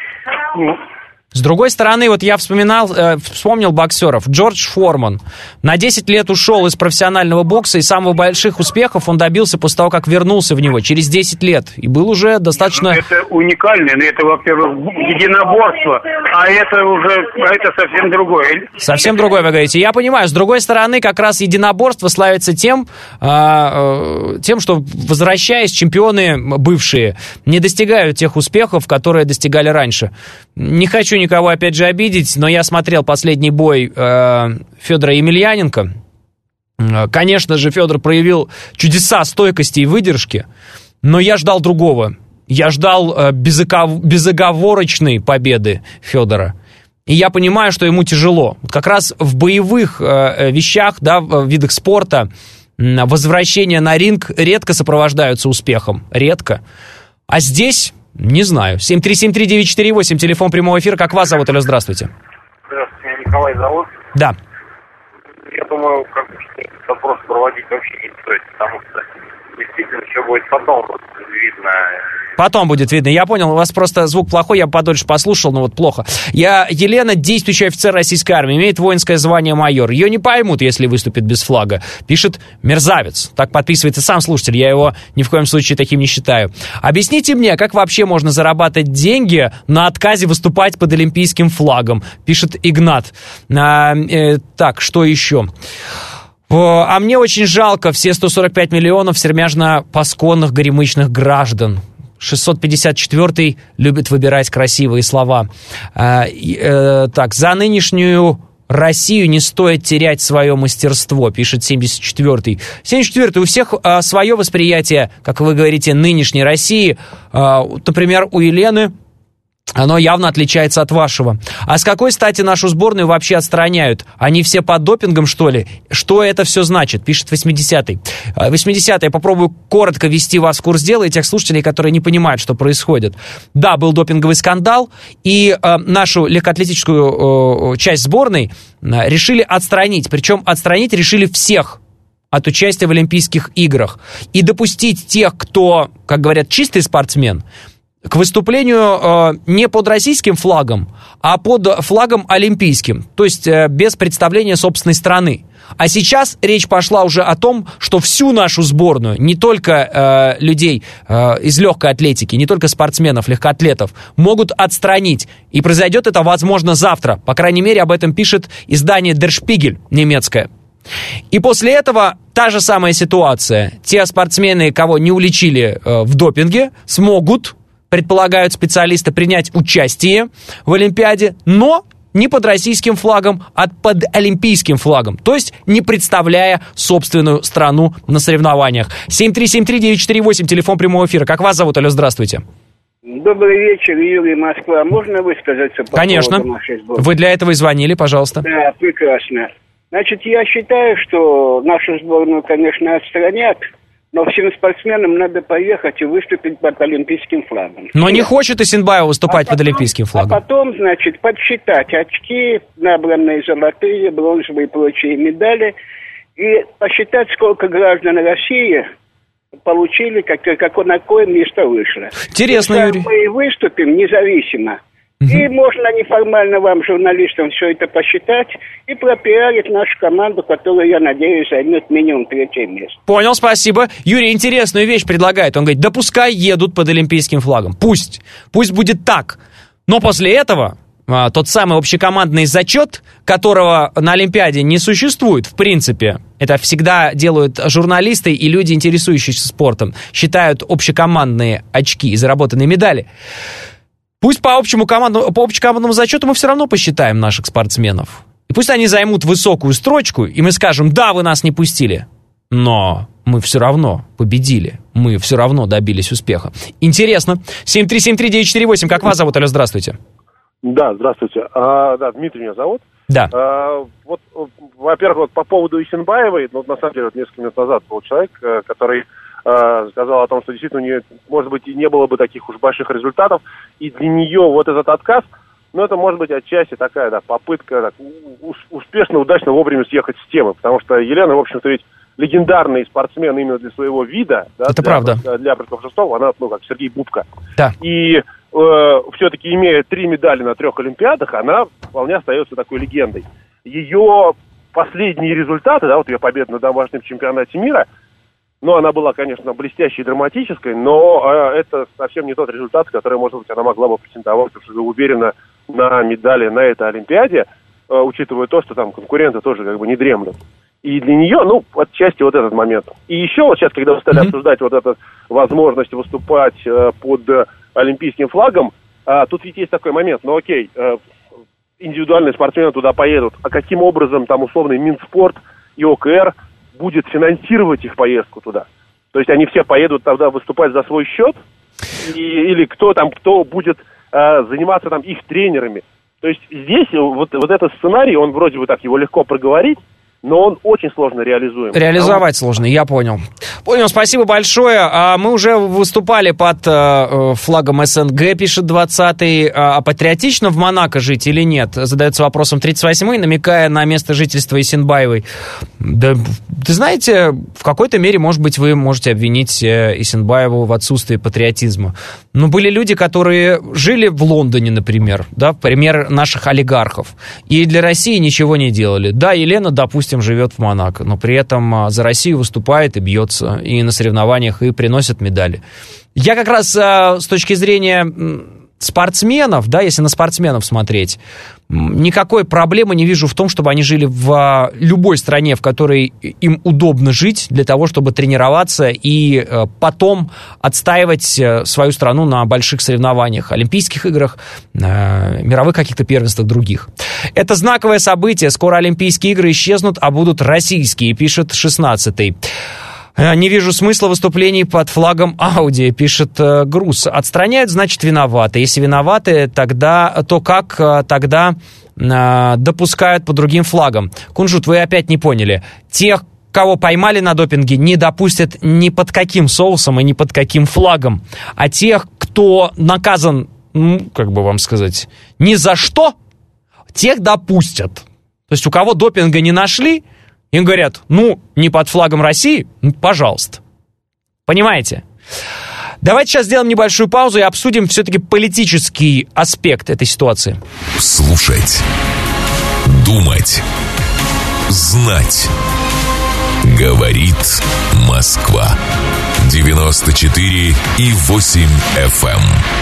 Ну, С другой стороны, вот я вспоминал, э, вспомнил боксеров. Джордж Форман на десять лет ушел из профессионального бокса, и самых больших успехов он добился после того, как вернулся в него, через десять лет. И был уже достаточно... Ну, это уникально. Это, во-первых, единоборство, а это уже а это совсем другое. Совсем другое, вы говорите. Я понимаю. С другой стороны, как раз единоборство славится тем, э, э, тем, что, возвращаясь, чемпионы бывшие не достигают тех успехов, которые достигали раньше. Не хочу никого, опять же, обидеть, но я смотрел последний бой э, Федора Емельяненко. Конечно же, Федор проявил чудеса стойкости и выдержки, но я ждал другого. Я ждал э, безоков... безоговорочной победы Федора. И я понимаю, что ему тяжело. Как раз в боевых э, вещах, да, в видах спорта, возвращения на ринг редко сопровождаются успехом. Редко. А здесь, не знаю. семь три семь три девять четыре восемь, телефон прямого эфира. Как вас зовут? Алло, здравствуйте. Здравствуйте, меня Николай зовут. Да. Я думаю, как бы этот вопрос проводить вообще не стоит, потому что действительно все будет потом вот, видно. Потом будет видно. Я понял, у вас просто звук плохой, я подольше послушал, но вот плохо. Я Елена, действующий офицер российской армии, имеет воинское звание майор. Ее не поймут, если выступит без флага. Пишет мерзавец. Так подписывается сам слушатель, я его ни в коем случае таким не считаю. Объясните мне, как вообще можно зарабатывать деньги на отказе выступать под олимпийским флагом? Пишет Игнат. А, э, так, что еще? А мне очень жалко все сто сорок пять миллионов сермяжно-пасконных горемычных граждан. шестьсот пятьдесят четвёртый любит выбирать красивые слова. А, э, так, за нынешнюю Россию не стоит терять свое мастерство, пишет семьдесят четвёртый. семьдесят четвёртый. У всех а, свое восприятие, как вы говорите, нынешней России. А, например, у Елены оно явно отличается от вашего. А с какой стати нашу сборную вообще отстраняют? Они все под допингом, что ли? Что это все значит? Пишет восьмидесятый. восьмидесятый. Я попробую коротко ввести вас в курс дела и тех слушателей, которые не понимают, что происходит. Да, был допинговый скандал, и э, нашу легкоатлетическую э, часть сборной э, решили отстранить. Причем отстранить решили всех от участия в Олимпийских играх. И допустить тех, кто, как говорят, чистый спортсмен, к выступлению э, не под российским флагом, а под флагом олимпийским, то есть э, без представления собственной страны. А сейчас речь пошла уже о том, что всю нашу сборную, не только э, людей э, из легкой атлетики, не только спортсменов, легкоатлетов, могут отстранить. И произойдет это, возможно, завтра. По крайней мере, об этом пишет издание Der Spiegel немецкое. И после этого та же самая ситуация. Те спортсмены, кого не уличили э, в допинге, смогут, предполагают специалисты, принять участие в Олимпиаде, но не под российским флагом, а под олимпийским флагом. То есть не представляя собственную страну на соревнованиях. семь три семь три девять четыре восемь, телефон прямого эфира. Как вас зовут? Алло, здравствуйте. Добрый вечер, Юрий, Москва. Можно высказаться по Конечно. поводу нашей сборной? Вы для этого и звонили, пожалуйста. Да, прекрасно. Значит, я считаю, что нашу сборную, конечно, отстранят, но всем спортсменам надо поехать и выступить под олимпийским флагом. Но не хочет Исенбаева выступать а потом, под олимпийским флагом. А потом, значит, подсчитать очки, набранные золотые, бронзовые и прочие медали, и посчитать, сколько граждан России получили, как, какое, на какое место вышло. Интересно, и Юрий. Мы выступим независимо. И можно неформально вам, журналистам, все это посчитать и пропиарить нашу команду, которая, я надеюсь, займет минимум третье место. Понял, спасибо. Юрий интересную вещь предлагает. Он говорит, да пускай едут под олимпийским флагом. Пусть. Пусть будет так. Но после этого а, тот самый общекомандный зачет, которого на Олимпиаде не существует, в принципе, это всегда делают журналисты и люди, интересующиеся спортом, считают общекомандные очки и заработанные медали. Пусть по общему командному, по общекомандному зачету мы все равно посчитаем наших спортсменов. И пусть они займут высокую строчку, и мы скажем, да, вы нас не пустили, но мы все равно победили, мы все равно добились успеха. Интересно. семь три семь три девять четыре восемь, как вас зовут? Алло, здравствуйте. Да, здравствуйте. А, да, Дмитрий меня зовут. Да. А, вот, во-первых, вот по поводу Исенбаевой, ну, на самом деле, вот несколько минут назад был человек, который сказал о том, что действительно у нее, может быть, и не было бы таких уж больших результатов, и для нее вот этот отказ, ну, это может быть отчасти такая, да, попытка так, успешно, удачно, вовремя съехать с темы, потому что Елена, в общем-то, ведь легендарный спортсмен именно для своего вида, да, это для, правда. Для прыжков шестого, она, ну, как Сергей Бубка. Да. И э, все-таки, имея три медали на трех Олимпиадах, она вполне остается такой легендой. Ее последние результаты, да, вот ее победа на домашнем чемпионате мира, ну, она была, конечно, блестящей и драматической, но э, это совсем не тот результат, который, может быть, она могла бы претендовать, потому что уверена на медали на этой Олимпиаде, э, учитывая то, что там конкуренты тоже как бы не дремлют. И для нее, ну, отчасти вот этот момент. И еще вот сейчас, когда вы стали mm-hmm. обсуждать вот эту возможность выступать э, под э, олимпийским флагом, э, тут ведь есть такой момент, ну, окей, э, индивидуальные спортсмены туда поедут, а каким образом там условный Минспорт и ОКР будет финансировать их поездку туда? То есть они все поедут тогда выступать за свой счет? И, или кто там, кто будет э, заниматься там их тренерами? То есть здесь вот, вот этот сценарий, он вроде бы так, его легко проговорить, но он очень сложно реализуем. Реализовать сложно, я понял. Понял, спасибо большое. Мы уже выступали под флагом СНГ, пишет двадцатый. А патриотично в Монако жить или нет? Задается вопросом тридцать восьмой, намекая на место жительства Исенбаевой. Да, ты знаете, в какой-то мере, может быть, вы можете обвинить Исенбаеву в отсутствии патриотизма. Но были люди, которые жили в Лондоне, например, да, пример наших олигархов, и для России ничего не делали. Да, Елена, допустим, живет в Монако, но при этом за Россию выступает и бьется, и на соревнованиях, и приносит медали. Я как раз с точки зрения спортсменов, да, если на спортсменов смотреть, никакой проблемы не вижу в том, чтобы они жили в любой стране, в которой им удобно жить, для того, чтобы тренироваться и потом отстаивать свою страну на больших соревнованиях, Олимпийских играх, мировых каких-то первенствах других. Это знаковое событие. Скоро Олимпийские игры исчезнут, а будут российские, пишет шестнадцатый. Не вижу смысла выступлений под флагом Ауди, пишет э, Груз. Отстраняют, значит, виноваты. Если виноваты, тогда, то как э, тогда э, допускают под другим флагом? Кунжут, вы опять не поняли. Тех, кого поймали на допинге, не допустят ни под каким соусом и ни под каким флагом. А тех, кто наказан, ну, как бы вам сказать, ни за что, тех допустят. То есть у кого допинга не нашли, им говорят, ну, не под флагом России, ну, пожалуйста. Понимаете? Давайте сейчас сделаем небольшую паузу и обсудим все-таки политический аспект этой ситуации. Слушать. Думать. Знать. Говорит Москва. девяносто четыре и восемь эф эм.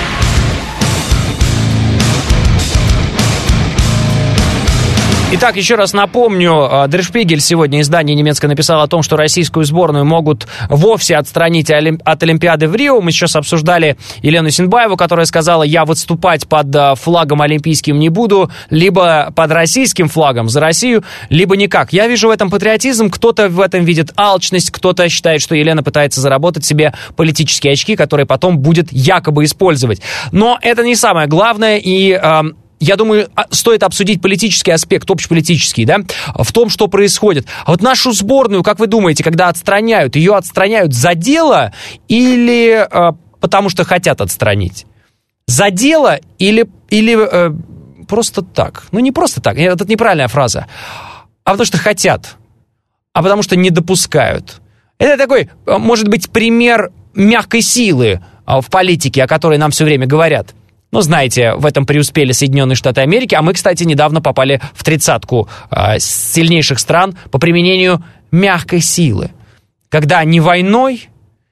Итак, еще раз напомню, Der Spiegel сегодня, издание немецкое, написало о том, что российскую сборную могут вовсе отстранить от Олимпиады в Рио. Мы сейчас обсуждали Елену Исенбаеву, которая сказала, я выступать под флагом олимпийским не буду, либо под российским флагом за Россию, либо никак. Я вижу в этом патриотизм, кто-то в этом видит алчность, кто-то считает, что Елена пытается заработать себе политические очки, которые потом будет якобы использовать. Но это не самое главное, и... Я думаю, стоит обсудить политический аспект, общеполитический, да, в том, что происходит. А вот нашу сборную, как вы думаете, когда отстраняют, ее отстраняют за дело или э, потому что хотят отстранить? За дело или, или э, просто так? Ну, не просто так, это неправильная фраза. А потому что хотят, а потому что не допускают. Это такой, может быть, пример мягкой силы в политике, о которой нам все время говорят. Ну, знаете, в этом преуспели Соединенные Штаты Америки, а мы, кстати, недавно попали в тридцатку э, сильнейших стран по применению мягкой силы. Когда не войной,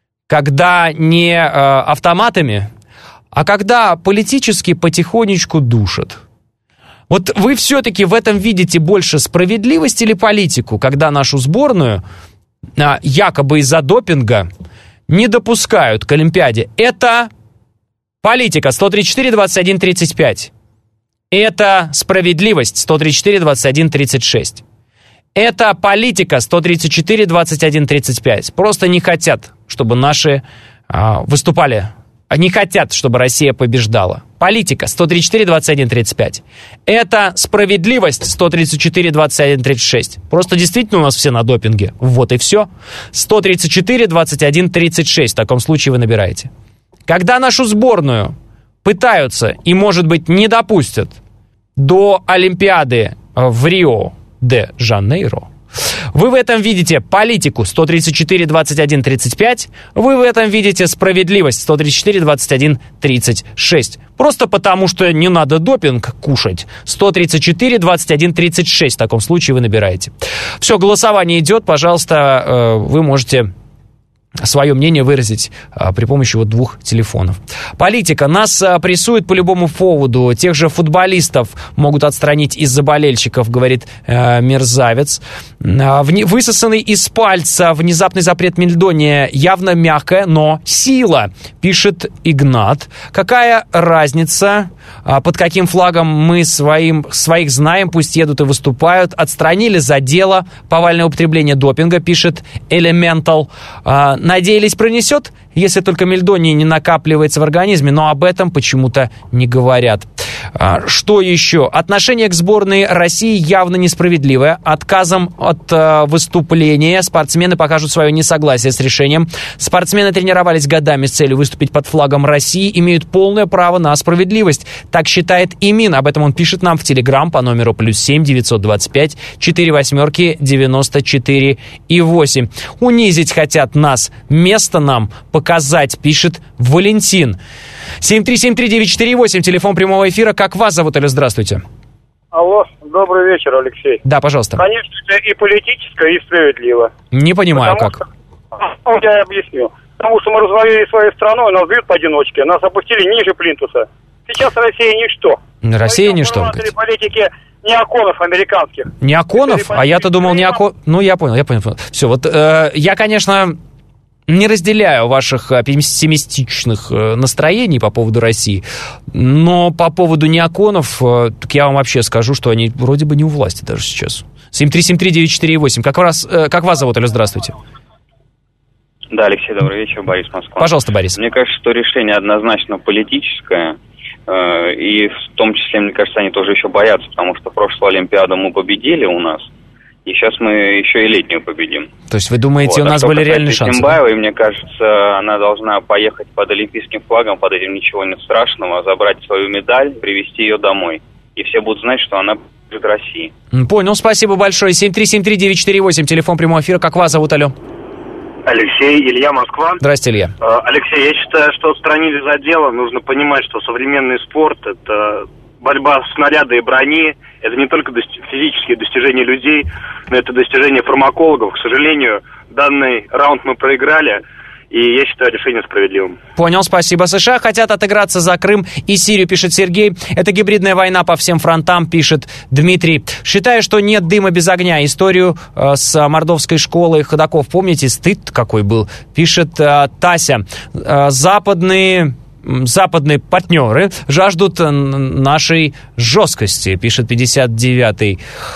когда не э, автоматами, а когда политически потихонечку душат. Вот вы все-таки в этом видите больше справедливость или политику, когда нашу сборную э, якобы из-за допинга не допускают к Олимпиаде? Это... Политика сто тридцать четыре двадцать один тридцать пять. Это справедливость сто тридцать четыре двадцать один тридцать шесть. Это политика сто тридцать четыре двадцать один тридцать пять. Просто не хотят, чтобы наши а, выступали. Не хотят, чтобы Россия побеждала. Политика сто тридцать четыре двадцать один тридцать пять. Это справедливость сто тридцать четыре двадцать один тридцать шесть. Просто действительно у нас все на допинге. Вот и все. сто тридцать четыре двадцать один тридцать шесть. В таком случае вы набираете. Когда нашу сборную пытаются и, может быть, не допустят до Олимпиады в Рио-де-Жанейро, вы в этом видите политику сто тридцать четыре двадцать один тридцать пять, вы в этом видите справедливость сто тридцать четыре двадцать один тридцать шесть. Просто потому, что не надо допинг кушать. сто тридцать четыре двадцать один тридцать шесть. В таком случае вы набираете. Все, голосование идет. Пожалуйста, вы можете... свое мнение выразить а, при помощи вот двух телефонов. Политика. Нас а, прессуют по любому поводу. Тех же футболистов могут отстранить из-за болельщиков, говорит а, мерзавец. А, вне, высосанный из пальца внезапный запрет Мельдония явно мягкая, но сила, пишет Игнат. Какая разница, а, под каким флагом мы своим, своих знаем, пусть едут и выступают. Отстранили за дело повальное употребление допинга, пишет Elemental. А, Надеялись, пронесет, если только мельдоний не накапливается в организме, но об этом почему-то не говорят. А, что еще? Отношение к сборной России явно несправедливое. Отказом от а, выступления спортсмены покажут свое несогласие с решением. Спортсмены тренировались годами с целью выступить под флагом России, имеют полное право на справедливость. Так считает Имин. Об этом он пишет нам в Телеграм по номеру плюс семь девятьсот двадцать пять четыре восьмерки девяносто четыре и восемь. Унизить хотят нас, место нам показать, пишет Валентин. семь три семь три девять четыре восемь, телефон прямого эфира. Как вас зовут, или здравствуйте? Алло, добрый вечер, Алексей. Да, пожалуйста. Конечно, это и политическое, и справедливо. Не понимаю, Потому как. Что, я объясню. Потому что мы развалили своей страной, нас бьют поодиночке, нас опустили ниже плинтуса. Сейчас Россия ничто. Россия ничто. Мы политики неоконов американских. Неоконов? А я-то думал неокон... Ну, я понял, я понял. Все, вот э, я, конечно... Не разделяю ваших пессимистичных настроений по поводу России, но по поводу неоконов, так я вам вообще скажу, что они вроде бы не у власти даже сейчас. семь три семь три девять четыре восемь. Как вас, как вас зовут, Алло, здравствуйте. Да, Алексей, добрый вечер, Борис, Москва. Пожалуйста, Борис. Мне кажется, что решение однозначно политическое, и в том числе, мне кажется, они тоже еще боятся, потому что прошлую Олимпиаду мы победили у нас, и сейчас мы еще и летнюю победим. То есть вы думаете, вот. у нас а были реальные шансы? Симбаевой, мне кажется, она должна поехать под олимпийским флагом, под этим ничего нет страшного, забрать свою медаль, привезти ее домой. И все будут знать, что она принадлежит России. Понял, спасибо большое. семь три семь три девять четыре восемь, телефон прямого эфира. Как вас зовут, алло? Алексей, Илья, Москва. Здрасте, Илья. Алексей, я считаю, что отстранили за дело. Нужно понимать, что современный спорт – это борьба снаряда и брони. Это не только дости- физические достижения людей, но это достижения фармакологов. К сожалению, данный раунд мы проиграли, и я считаю решение справедливым. Понял, спасибо. США хотят отыграться за Крым и Сирию, пишет Сергей. Это гибридная война по всем фронтам, пишет Дмитрий. Считаю, что нет дыма без огня. Историю э, с мордовской школой ходаков, помните, стыд какой был, пишет э, Тася. Э, западные... Западные партнеры жаждут нашей жесткости, пишет пятьдесят девятый.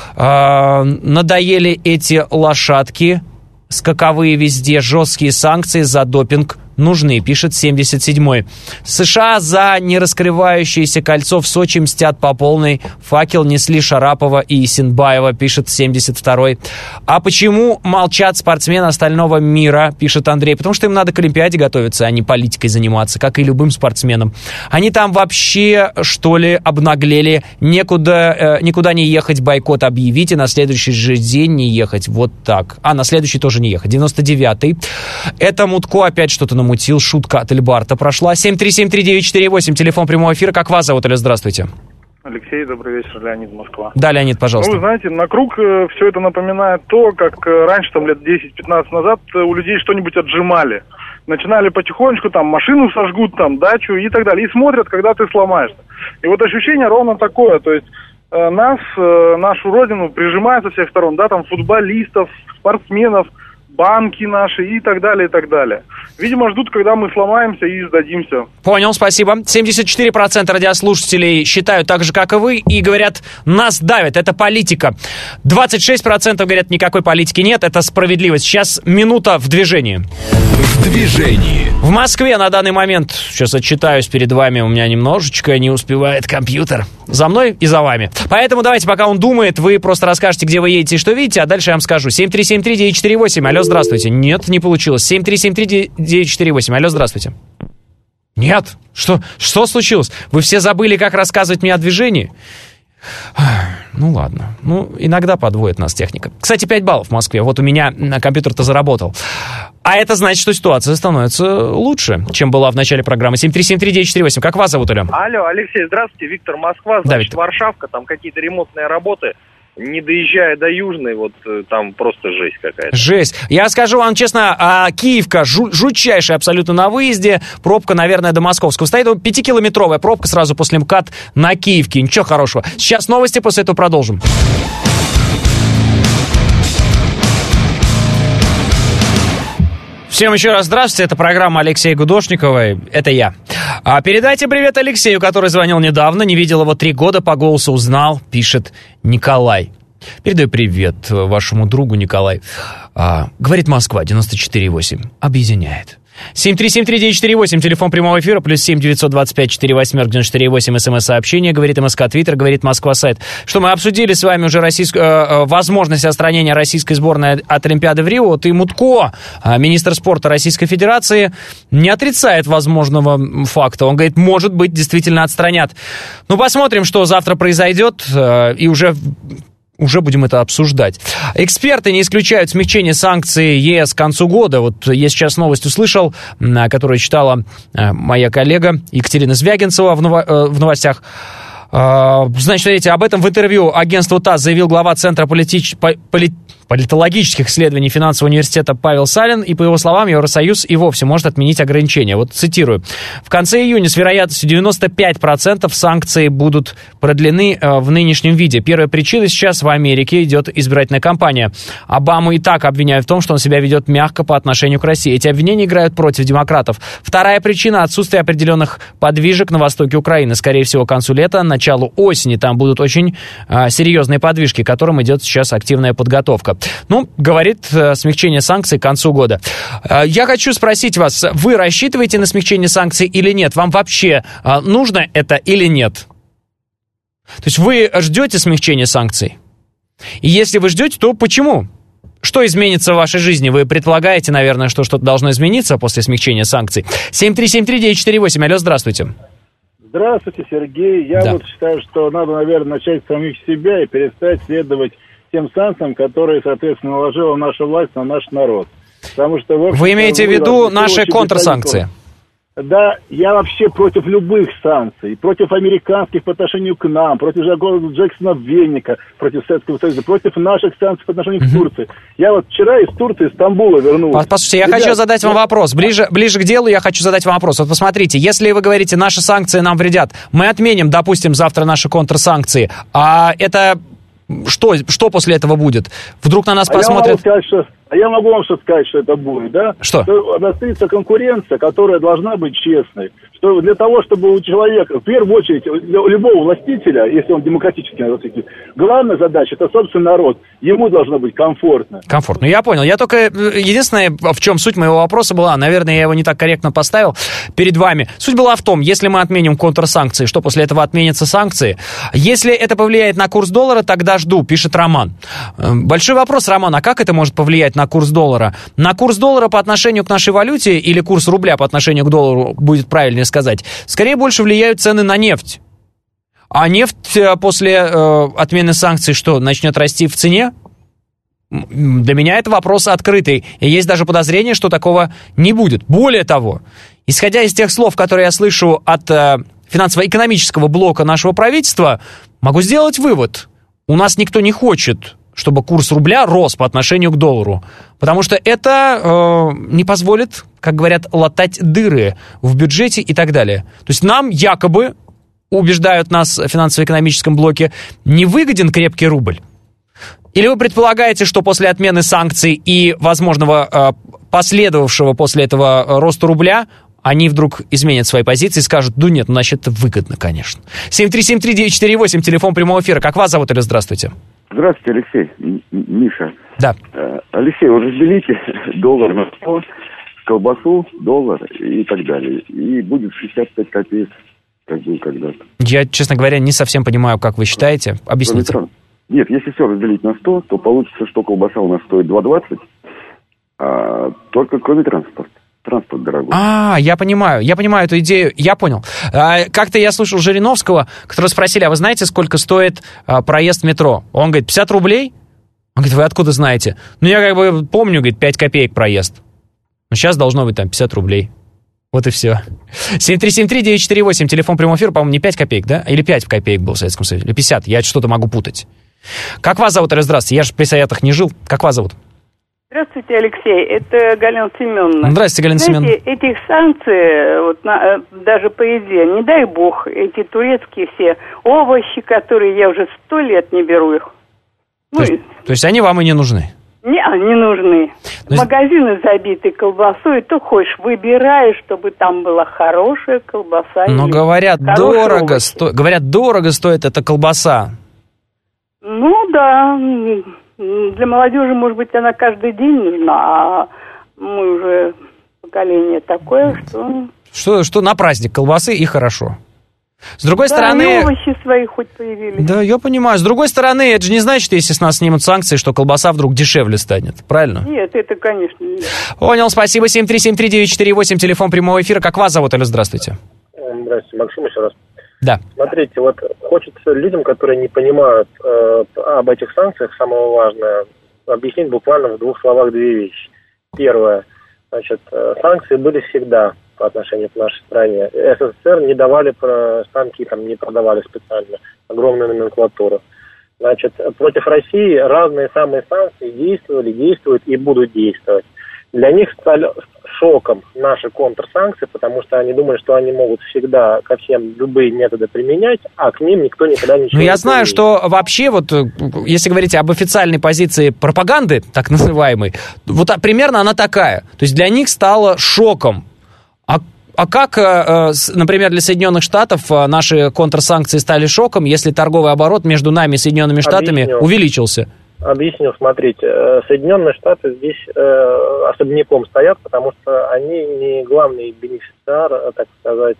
А, надоели эти лошадки, скаковые везде, жесткие санкции за допинг нужны, пишет семьдесят седьмой. США за нераскрывающееся кольцо в Сочи мстят по полной. Факел несли Шарапова и Исенбаева, пишет семьдесят второй. А почему молчат спортсмены остального мира, пишет Андрей? Потому что им надо к Олимпиаде готовиться, а не политикой заниматься, как и любым спортсменам. Они там вообще, что ли, обнаглели. Некуда, э, никуда не ехать, бойкот объявить, и на следующий же день не ехать. Вот так. А на следующий тоже не ехать. девяносто девятый. Это Мутко опять что-то намутил. Шутка от Эльбарта прошла. семь три семь три девять четыре восемь, телефон прямого эфира. Как вас зовут, Алло, здравствуйте. Алексей, добрый вечер, Леонид, Москва. Да, Леонид, пожалуйста. Ну, вы знаете, на круг э, все это напоминает то, как э, раньше, там, лет десять-пятнадцать назад э, у людей что-нибудь отжимали. Начинали потихонечку, там, машину сожгут, там, дачу и так далее. И смотрят, когда ты сломаешься. И вот ощущение ровно такое, то есть э, нас, э, нашу родину прижимают со всех сторон, да, там, футболистов, спортсменов, банки наши и так далее, и так далее. Видимо, ждут, когда мы сломаемся и сдадимся. Понял, спасибо. семьдесят четыре процента радиослушателей считают так же, как и вы, и говорят, нас давят, это политика. двадцать шесть процентов говорят, никакой политики нет, это справедливость. Сейчас минута в движении. В движении. В Москве на данный момент, сейчас отчитаюсь перед вами, у меня немножечко не успевает компьютер. За мной и за вами. Поэтому давайте, пока он думает, вы просто расскажете, где вы едете и что видите, а дальше я вам скажу. семь три семь три девять четыре восемь, алло, здравствуйте. Нет, не получилось. семь три семь три девять четыре восемь, алло, здравствуйте. Нет, что, что случилось? Вы все забыли, как рассказывать мне о движении? Ну ладно, ну иногда подводит нас техника. Кстати, пять баллов в Москве, вот у меня компьютер-то заработал. А это значит, что ситуация становится лучше, чем была в начале программы. семь три семь три девять четыре восемь, как вас зовут, Алё? Алло, Алексей, здравствуйте, Виктор, Москва, значит, да, Варшавка, там какие-то ремонтные работы. Не доезжая до Южной, вот там просто жесть какая-то. Жесть. Я скажу вам честно, а, Киевка жу- жутчайшая абсолютно на выезде. Пробка, наверное, до Московского. Стоит пятикилометровая пробка сразу после МКАД на Киевке. Ничего хорошего. Сейчас новости, после этого продолжим. Всем еще раз здравствуйте, это программа Алексея Гудошникова, это я. А передайте привет Алексею, который звонил недавно, не видел его три года, по голосу узнал, пишет Николай. Передаю привет вашему другу, Николай. А, говорит Москва, девяносто четыре восемь, объединяет. семь три семь три девять четыре восемь, телефон прямого эфира, плюс семь девятьсот двадцать пять четыре восемь девять четыре восемь, смс-сообщение, говорит МСК, Твиттер, говорит Москва, сайт. Что мы обсудили с вами уже российскую, э, возможность отстранения российской сборной от Олимпиады в Рио. Вот и Мутко, министр спорта Российской Федерации, не отрицает возможного факта. Он говорит, может быть, действительно отстранят. Ну, посмотрим, что завтра произойдет, э, и уже... Уже будем это обсуждать. Эксперты не исключают смягчение санкций ЕС к концу года. Вот я сейчас новость услышал, которую читала моя коллега Екатерина Звягинцева в новостях. Значит, смотрите, об этом в интервью агентству ТАСС заявил глава Центра политич... поли... политологических исследований финансового университета Павел Салин, и, по его словам, Евросоюз и вовсе может отменить ограничения. Вот цитирую. В конце июня с вероятностью девяносто пять процентов санкции будут продлены э, в нынешнем виде. Первая причина сейчас в Америке идет избирательная кампания. Обаму и так обвиняют в том, что он себя ведет мягко по отношению к России. Эти обвинения играют против демократов. Вторая причина – отсутствие определенных подвижек на востоке Украины. Скорее всего, к концу лета, началу осени там будут очень э, серьезные подвижки, к которым идет сейчас активная подготовка. Ну, говорит, смягчение санкций к концу года. Я хочу спросить вас, вы рассчитываете на смягчение санкций или нет? Вам вообще нужно это или нет? То есть вы ждете смягчения санкций? И если вы ждете, то почему? Что изменится в вашей жизни? Вы предполагаете, наверное, что что-то должно измениться после смягчения санкций? семь три семь три девять четыре восемь. Алло, здравствуйте. Здравствуйте, Сергей. Я да. вот считаю, что надо, наверное, начать с самих себя и перестать следовать тем санкциям, которые, соответственно, наложила наша власть на наш народ. Потому что, в общем, вы имеете в виду наши контрсанкции? Да, я вообще против любых санкций. Против американских по отношению к нам, против Джексона Венника, против Советского Союза, против наших санкций по отношению к Турции. Я вот вчера из Турции, из Стамбула вернулся. Послушайте, я Ребят, хочу задать вам вопрос. Ближе, ближе к делу я хочу задать вам вопрос. Вот посмотрите, если вы говорите, наши санкции нам вредят, мы отменим, допустим, завтра наши контрсанкции, а это... Что, что после этого будет? Вдруг на нас а посмотрят... Я могу сказать, что, а я могу вам что сказать, что это будет, да? Что? Что обострится конкуренция, которая должна быть честной. Что для того, чтобы у человека, в первую очередь, у любого властителя, если он демократический народ, главная задача, это, собственно, народ. Ему должно быть комфортно. Комфортно. Я понял. Я только... Единственное, в чем суть моего вопроса была, наверное, я его не так корректно поставил перед вами. Суть была в том, если мы отменим контрсанкции, что после этого отменятся санкции? Если это повлияет на курс доллара, тогда жду, пишет Роман. Большой вопрос, Роман, а как это может повлиять на курс доллара? На курс доллара по отношению к нашей валюте или курс рубля по отношению к доллару, будет правильнее сказать, скорее больше влияют цены на нефть. А нефть после э, отмены санкций что, начнет расти в цене? Для меня это вопрос открытый. И есть даже подозрение, что такого не будет. Более того, исходя из тех слов, которые я слышу от э, финансово-экономического блока нашего правительства, могу сделать вывод. У нас никто не хочет, чтобы курс рубля рос по отношению к доллару. Потому что это э, не позволит, как говорят, латать дыры в бюджете и так далее. То есть нам якобы, убеждают нас в финансово-экономическом блоке, не выгоден крепкий рубль. Или вы предполагаете, что после отмены санкций и возможного э, последовавшего после этого роста рубля они вдруг изменят свои позиции и скажут, ну нет, ну значит это выгодно, конечно. семь три семь три девять четыре восемь, телефон прямого эфира. Как вас зовут или здравствуйте? Здравствуйте, Алексей. М- Миша. Да. Э, Алексей, вы разделите доллар на сто, колбасу, доллар и так далее. И будет шестьдесят пять копеек, как был когда-то. Я, честно говоря, не совсем понимаю, как вы считаете. Объясните. Нет, если все разделить на сто, то получится, что колбаса у нас стоит два двадцать, а только кроме транспорта. Транспорт дорогой. А, я понимаю, я понимаю эту идею, я понял. А, как-то я слушал Жириновского, которого спросили, а вы знаете, сколько стоит а, проезд в метро? Он говорит, пятьдесят рублей? Он говорит, вы откуда знаете? Ну, я как бы помню, говорит, пять копеек проезд. Но сейчас должно быть там пятьдесят рублей. Вот и все. семь три семь три девять четыре восемь, телефон прямого эфира, по-моему, не пять копеек, да? Или пять копеек был в Советском Союзе, или пятьдесят, я что-то могу путать. Как вас зовут, здравствуйте, я же при Советах не жил. Как вас зовут? Здравствуйте, Алексей. Это Галина Семеновна. Здравствуйте, Галина Семеновна. Знаете, этих санкций, вот, на, даже по еде, не дай бог, эти турецкие все овощи, которые я уже сто лет не беру их. То, Ну, есть, то есть они вам и не нужны? Не, не нужны. есть... Магазины забиты колбасой, то хочешь, выбираешь, чтобы там была хорошая колбаса. Но говорят, дорого, сто... говорят, дорого стоит эта колбаса. Ну да, для молодежи, может быть, она каждый день нужна, а мы уже поколение такое, что... Что, что на праздник колбасы и хорошо. С другой да, стороны... и овощи свои хоть появились. Да, я понимаю. С другой стороны, это же не значит, если с нас снимут санкции, что колбаса вдруг дешевле станет. Правильно? Нет, это, конечно, нет. Понял, спасибо. семь три семь три девять четыре восемь, телефон прямого эфира. Как вас зовут? Алло, здравствуйте. Здравствуйте, Максим еще раз. Да. Смотрите, вот хочется людям, которые не понимают э, об этих санкциях, самое важное, объяснить буквально в двух словах две вещи. Первое. Значит, э, санкции были всегда по отношению к нашей стране. СССР не давали про станки, там не продавали специально, огромную номенклатуру. Значит, против России разные самые санкции действовали, действуют и будут действовать. Для них стали шоком наши контрсанкции, потому что они думали, что они могут всегда ко всем любые методы применять, а к ним никто никогда ничего ну, не я знаю, применит. что вообще, вот, если говорить об официальной позиции пропаганды, так называемой, вот примерно она такая. То есть для них стало шоком. А, а как, например, для Соединенных Штатов наши контрсанкции стали шоком, если торговый оборот между нами и Соединенными Штатами Объясню. увеличился? Объясню, смотрите, Соединенные Штаты здесь э, особняком стоят, потому что они не главный бенефициар, так сказать,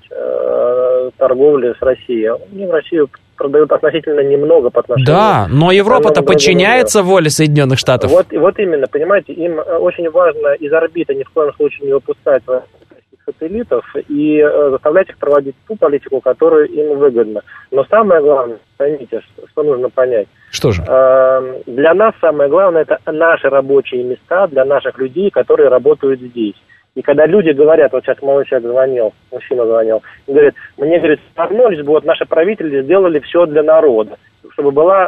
э, торговли с Россией. Они в Россию продают относительно немного по отношению... Да, но Европа-то подчиняется воле Соединенных Штатов. Вот, вот именно, понимаете, им очень важно из орбиты ни в коем случае не выпускать сателлитов и э, заставлять их проводить ту политику, которая им выгодна. Но самое главное, поймите, что нужно понять. Что же? Э, для нас самое главное — это наши рабочие места для наших людей, которые работают здесь. И когда люди говорят, вот сейчас молодой человек звонил, мужчина звонил, и говорит, мне, говорит, вернулись бы, вот наши правители сделали все для народа, чтобы была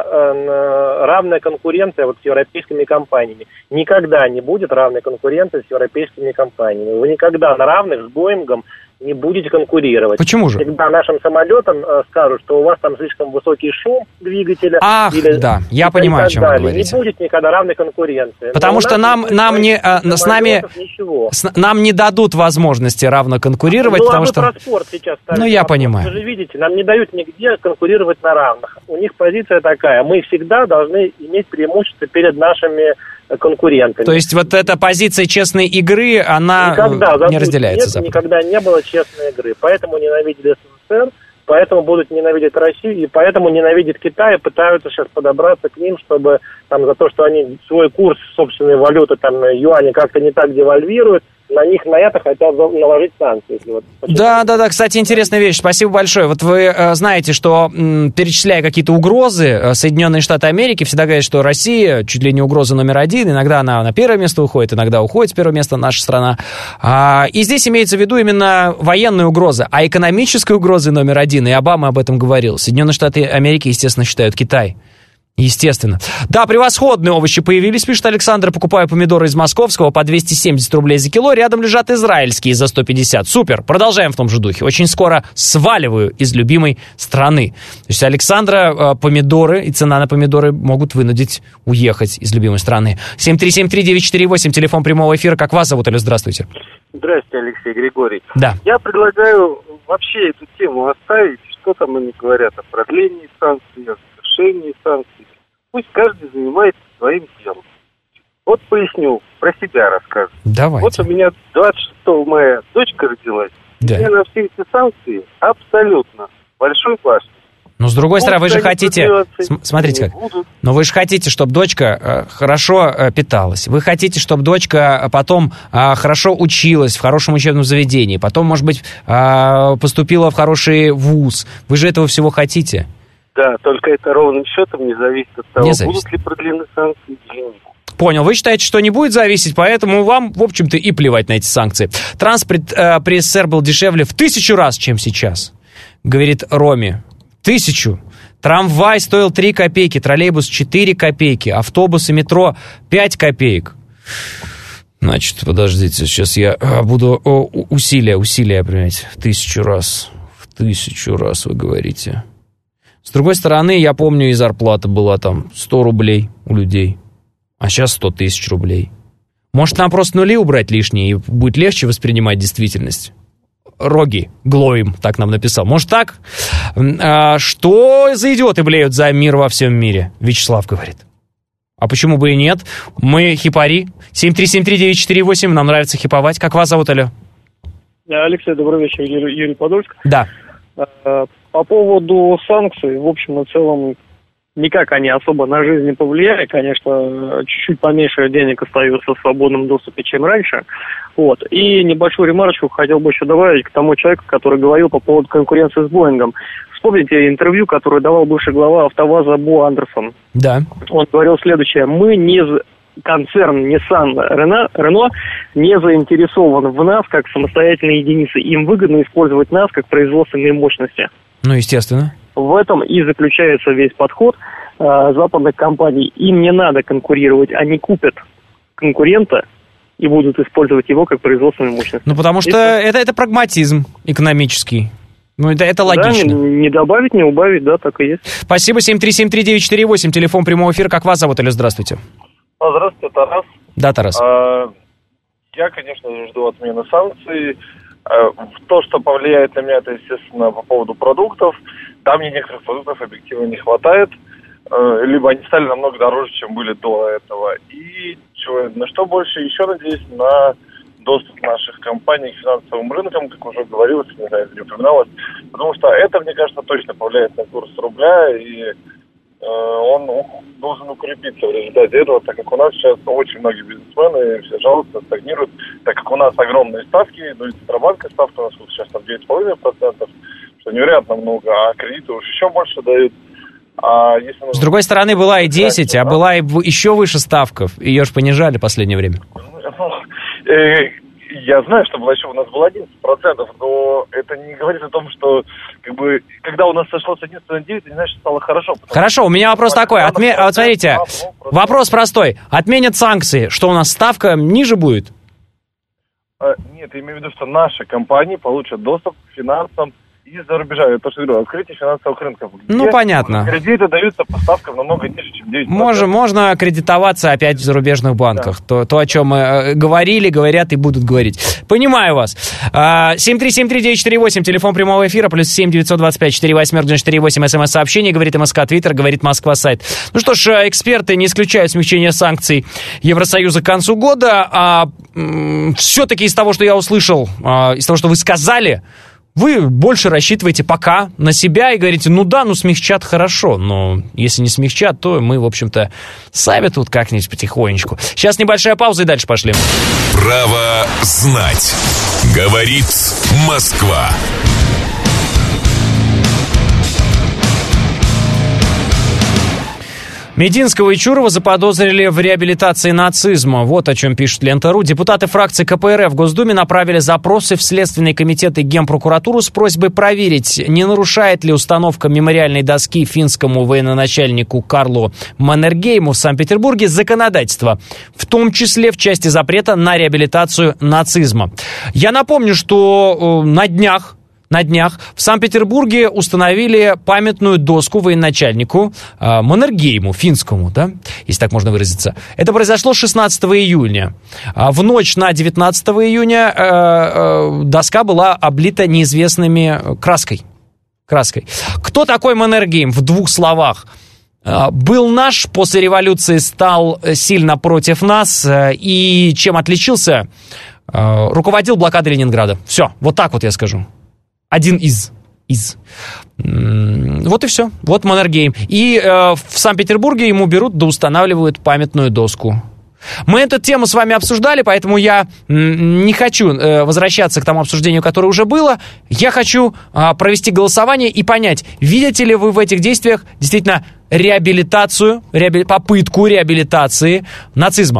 э, равная конкуренция вот с европейскими компаниями. Никогда не будет равной конкуренции с европейскими компаниями. Вы никогда на равных с Боингом не будете конкурировать. Почему же? Всегда нашим самолетам э, скажут, что у вас там слишком высокий шум двигателя. Ах, или, да, я и понимаю, о чем вы далее. говорите. Не будет никогда равной конкуренции. Потому что нам, нам не, а, с нами, с, нам не дадут возможности равно конкурировать, ну, потому а вы что... про спорт сейчас ставите. Ну, я вопрос. понимаю. Вы же видите, нам не дают нигде конкурировать на равных. У них позиция такая, мы всегда должны иметь преимущество перед нашими конкурентами. То есть вот эта позиция честной игры, она никогда, не разделяется. Нет, никогда не было честной игры. Поэтому ненавидели СССР, поэтому будут ненавидеть Россию, и поэтому ненавидят Китай, и пытаются сейчас подобраться к ним, чтобы там за то, что они свой курс собственной валюты, там, юани как-то не так девальвируют, на них на это хотят наложить санкции. Если вот да, да, да, кстати, интересная вещь, спасибо большое. Вот вы э, знаете, что, м, перечисляя какие-то угрозы, э, Соединенные Штаты Америки всегда говорят, что Россия чуть ли не угроза номер один, иногда она на первое место уходит, иногда уходит с первого места наша страна. А, и здесь имеется в виду именно военная угроза, а экономической угрозой номер один, и Обама об этом говорил, Соединенные Штаты Америки, естественно, считают Китай. Естественно. Да, превосходные овощи появились, пишет Александр. Покупаю помидоры из московского по двести семьдесят рублей за кило. Рядом лежат израильские за сто пятьдесят. Супер. Продолжаем в том же духе. Очень скоро сваливаю из любимой страны. То есть Александра помидоры и цена на помидоры могут вынудить уехать из любимой страны. семь три семь три девять четыре восемь, телефон прямого эфира. Как вас зовут? Алло, здравствуйте. Здравствуйте, Алексей Григорий. Да. Я предлагаю вообще эту тему оставить. Что там они говорят о продлении санкций, о завершении санкций. Пусть каждый занимается своим делом. Вот поясню, про себя расскажу. Давайте. Вот у меня двадцать шестого мая дочка родилась. Да. Я на все эти санкции абсолютно большой башни. Но с другой стороны, вы же хотите... Смотрите как. Но вы же хотите, чтобы дочка э, хорошо э, питалась. Вы хотите, чтобы дочка потом э, хорошо училась в хорошем учебном заведении. Потом, может быть, э, поступила в хороший вуз. Вы же этого всего хотите. Да, только это ровным счетом не зависит от того, Не зависит. будут ли продлены санкции или нет. Понял. Вы считаете, что не будет зависеть, поэтому вам, в общем-то, и плевать на эти санкции. Транспорт э, при СССР был дешевле в тысячу раз, чем сейчас, говорит Роми. Тысячу. Трамвай стоил три копейки, троллейбус четыре копейки, автобус и метро пять копеек. Значит, подождите, сейчас я буду о, усилия, усилия применять. В тысячу раз. В тысячу раз, вы говорите. С другой стороны, я помню, и зарплата была там сто рублей у людей, а сейчас сто тысяч рублей. Может, нам просто нули убрать лишние, и будет легче воспринимать действительность? Роги, Глоим, так нам написал. Может, так? А, что за идиоты блеют за мир во всем мире? Вячеслав говорит. А почему бы и нет? Мы хипари. семь три семь три девять четыре восемь, нам нравится хиповать. Как вас зовут, алло? Алексей, добрый вечер, Юрий, Юрий Подольск. Да. По поводу санкций, в общем и целом, никак они особо на жизнь не повлияли. Конечно, чуть-чуть поменьше денег остается в свободном доступе, чем раньше. Вот. И небольшую ремарочку хотел бы еще добавить к тому человеку, который говорил по поводу конкуренции с Боингом. Вспомните интервью, которое давал бывший глава АвтоВАЗа Бо Андерсон. Да. Он говорил следующее. Мы не... Концерн Nissan Renault, Renault не заинтересован в нас как самостоятельной единицы. Им выгодно использовать нас как производственные мощности. Ну, естественно. В этом и заключается весь подход э, западных компаний. Им не надо конкурировать. Они купят конкурента и будут использовать его как производственную мощность. Ну, потому что это, это прагматизм экономический. Ну, это, это логично. Да, не, не добавить, не убавить, да, так и есть. Спасибо. семь три семь три девять четыре восемь, телефон прямого эфира. Как вас зовут, или здравствуйте? Здравствуйте, Тарас. Да, Тарас. А, я, конечно же, жду отмены санкций. А, то, что повлияет на меня, это, естественно, по поводу продуктов. Там мне некоторых продуктов объективно не хватает. А, либо они стали намного дороже, чем были до этого. И чего, на что больше еще надеюсь, на доступ наших компаний к финансовым рынкам, как уже говорилось, не знаю, не упоминалось. Потому что это, мне кажется, точно повлияет на курс рубля, и он должен укрепиться в результате этого, так как у нас сейчас очень многие бизнесмены все жалуются, стагнируют, так как у нас огромные ставки, ну и Центробанка ставка у нас сейчас там девять целых пять десятых процента, что невероятно много, а кредиты уж еще больше дают. А если мы... С другой стороны, была и десять, а была и еще выше ставка, ее же понижали в последнее время. Я знаю, что было еще у нас было одиннадцать процентов, но это не говорит о том, что как бы, когда у нас сошло с одиннадцати на девять, это не значит, что стало хорошо. Хорошо, у меня вопрос такой. Отме... Вот смотрите, вопрос простой. Отменят санкции, что у нас ставка ниже будет? А, нет, я имею в виду, что наши компании получат доступ к финансам из-за рубежа. Это то, что я говорю, открытие финансовых рынков. Ну, понятно. Кредиты даются по ставкам намного ниже, чем девять процентов. Можно, можно кредитоваться опять в зарубежных банках. Да. То, то, о чем мы говорили, говорят и будут говорить. Понимаю вас. семь три семь три девять четыре восемь, телефон прямого эфира, плюс семь девятьсот двадцать пять четыре восемь девяносто четыре восемь, смс-сообщение, говорит МСК, Твиттер, говорит Москва, сайт. Ну что ж, эксперты не исключают смягчение санкций Евросоюза к концу года. А м- все-таки из того, что я услышал, а, из того, что вы сказали, вы больше рассчитываете пока на себя и говорите, ну да, ну смягчат хорошо, но если не смягчат, то мы, в общем-то, сами тут как-нибудь потихонечку. Сейчас небольшая пауза и дальше пошли. Право знать. Говорит Москва. Мединского и Чурова заподозрили в реабилитации нацизма. Вот о чем пишет Лента.ру. Депутаты фракции ка пэ эр эф в Госдуме направили запросы в Следственный комитет и Генпрокуратуру с просьбой проверить, не нарушает ли установка мемориальной доски финскому военачальнику Карлу Маннергейму в Санкт-Петербурге законодательство, в том числе в части запрета на реабилитацию нацизма. Я напомню, что э, на днях На днях в Санкт-Петербурге установили памятную доску военачальнику э, Маннергейму, финскому, да, если так можно выразиться. Это произошло шестнадцатого июня. А в ночь на девятнадцатого июня э, э, доска была облита неизвестными краской. краской. Кто такой Маннергейм? В двух словах. Э, был наш, после революции стал сильно против нас, э, и чем отличился? Э, руководил блокадой Ленинграда. Все, вот так вот я скажу. Один из. из. Вот и все. Вот Маннергейм. И э, в Санкт-Петербурге ему берут да устанавливают памятную доску. Мы эту тему с вами обсуждали, поэтому я м, не хочу э, возвращаться к тому обсуждению, которое уже было. Я хочу э, провести голосование и понять, видите ли вы в этих действиях действительно реабилитацию, реаби... попытку реабилитации нацизма.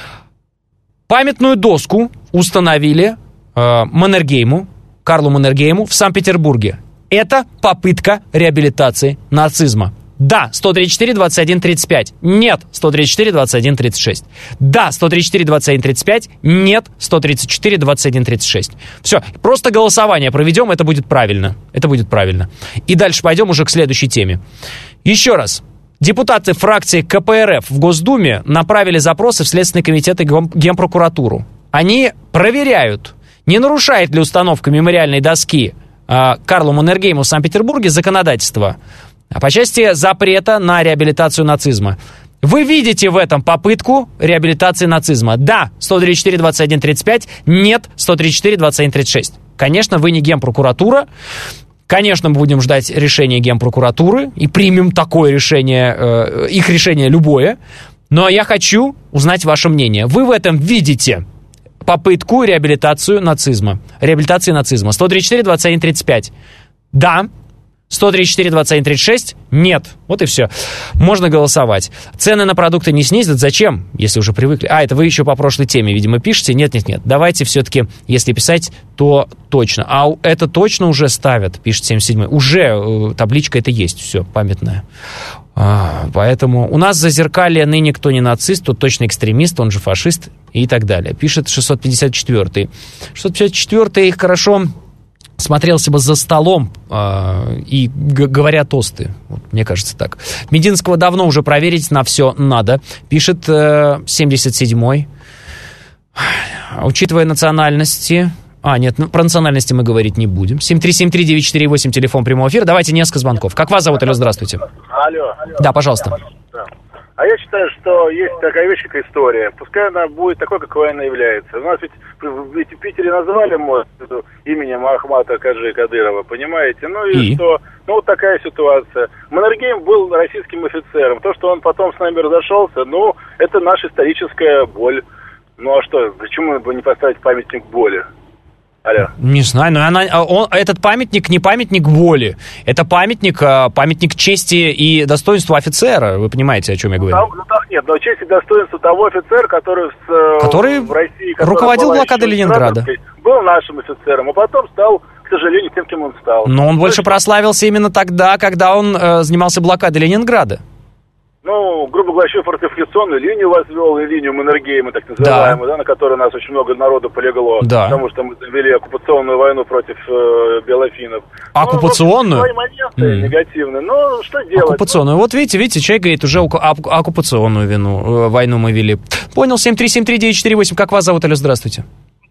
Памятную доску установили э, Маннергейму, Карлу Маннергейму в Санкт-Петербурге. Это попытка реабилитации нацизма. Да, сто тридцать четыре двадцать один тридцать пять. Нет, сто тридцать четыре двадцать один тридцать шесть. Да, сто тридцать четыре двадцать один тридцать пять. Нет, сто тридцать четыре двадцать один тридцать шесть. Все, просто голосование проведем, это будет правильно. Это будет правильно. И дальше пойдем уже к следующей теме. Еще раз. Депутаты фракции ка пэ эр эф в Госдуме направили запросы в Следственный комитет и Генпрокуратуру. Они проверяют, не нарушает ли установка мемориальной доски э, Карлу Маннергейму в Санкт-Петербурге законодательство по части запрета на реабилитацию нацизма. Вы видите в этом попытку реабилитации нацизма? Да, сто тридцать четыре двадцать один тридцать пять, нет, сто тридцать четыре двадцать один тридцать шесть. Конечно, вы не Генпрокуратура. Конечно, мы будем ждать решения Генпрокуратуры и примем такое решение, э, их решение любое. Но я хочу узнать ваше мнение. Вы в этом видите попытку реабилитацию нацизма? Реабилитации нацизма. сто тридцать четыре двадцать один тридцать пять. Да. сто тридцать четыре двадцать один тридцать шесть? Нет. Вот и все. Можно голосовать. Цены на продукты не снизят. Зачем? Если уже привыкли. А, это вы еще по прошлой теме, видимо, пишете. Нет, нет, нет. Давайте все-таки, если писать, то точно. А это точно уже ставят, пишет семьдесят седьмой. Уже э, табличка это есть. Все, памятная. А, поэтому у нас зазеркалье ныне кто не нацист, тот точно экстремист, он же фашист и так далее. Пишет шестьсот пятьдесят четвёртый. шестьсот пятьдесят четвёртый хорошо смотрелся бы за столом э, и г- говоря тосты. Вот, мне кажется так. Мединского давно уже проверить на все надо. Пишет э, семьдесят седьмой. Учитывая национальности... А, нет, ну, про национальности мы говорить не будем. семь три семь три девять четыре восемь, телефон прямого эфира. Давайте несколько звонков. Как вас зовут? Алло, здравствуйте. Алло. Да, пожалуйста. Да. А я считаю, что есть такая вещь, как история. Пускай она будет такой, какой она является. У нас ведь, ведь в Питере назвали мост именем Ахмата Каджи Кадырова, понимаете? Ну и, и что? Ну вот такая ситуация. Маннергейм был российским офицером. То, что он потом с нами разошелся, ну, это наша историческая боль. Ну а что, почему бы не поставить памятник боли? Алло. Не знаю, но она, он, этот памятник не памятник боли. Это памятник, памятник чести и достоинству офицера. Вы понимаете, о чем я говорю? Ну, ну, так нет, но честь и достоинство того офицера, который, с, который в России... руководил блокадой Ленинграда. Был нашим офицером, а потом стал, к сожалению, тем, кем он стал. Но он то больше есть... прославился именно тогда, когда он э, занимался блокадой Ленинграда. Ну, грубо говоря, еще фортификационную линию возвел, и линию Маннергейма, так называемую, да. Да, на которой у нас очень много народу полегло. Да. Потому что мы вели оккупационную войну против э, белофинов. Оккупационную? Ну, свои моменты mm. негативные. Ну, что делать? Оккупационную. Вот видите, видите, человек говорит, уже оккупационную вину, э, войну мы вели. Понял, семь три семь три девять четыре восемь. Как вас зовут? Алло, здравствуйте.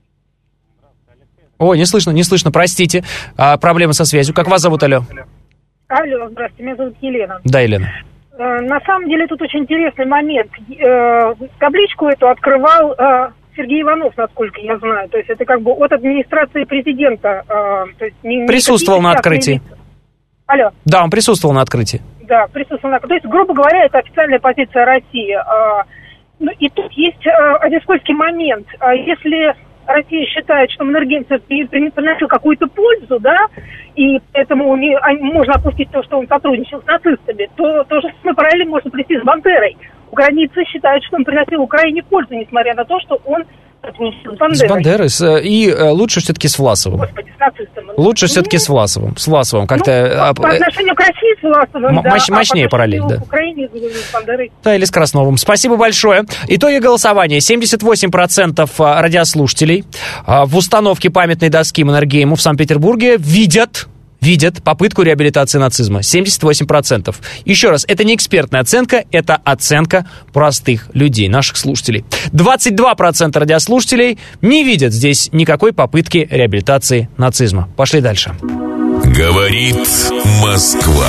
Ой, не слышно, не слышно, простите. А, проблемы со связью. Как вас зовут? Алло. Алло, здравствуйте, меня зовут Елена. Да, Елена. На самом деле тут очень интересный момент. Табличку эту открывал Сергей Иванов, насколько я знаю. То есть это как бы от администрации президента. То есть не, присутствовал на открытии. Лица. Алло. Да, он присутствовал на открытии. Да, присутствовал на... То есть, грубо говоря, это официальная позиция России. Ну, и тут есть один скользкий момент. Если Россия считает, что Маннергейм приносил какую-то пользу, да, и поэтому не, можно опустить то, что он сотрудничал с нацистами, то то же самое параллельно можно привести с Бандерой. Украинцы считают, что он приносил Украине пользу, несмотря на то, что он сотрудничал с Бандерой. С Бандерой, с, и э, лучше все-таки с Власовым. Господи, с нацистами. Лучше ну, все-таки с Власовым. С Власовым как-то... Ну, по отношению к России с Власовым, м- да. Мощ- мощнее а параллель, да. К Украине с Бандерой. Да, или с Красновым. Спасибо большое. Итоги голосования. семьдесят восемь процентов радиослушателей в установке памятной доски Маннергейму в Санкт-Петербурге видят... видят попытку реабилитации нацизма. семьдесят восемь процентов. Еще раз, это не экспертная оценка, это оценка простых людей, наших слушателей. двадцать два процента радиослушателей не видят здесь никакой попытки реабилитации нацизма. Пошли дальше. Говорит Москва.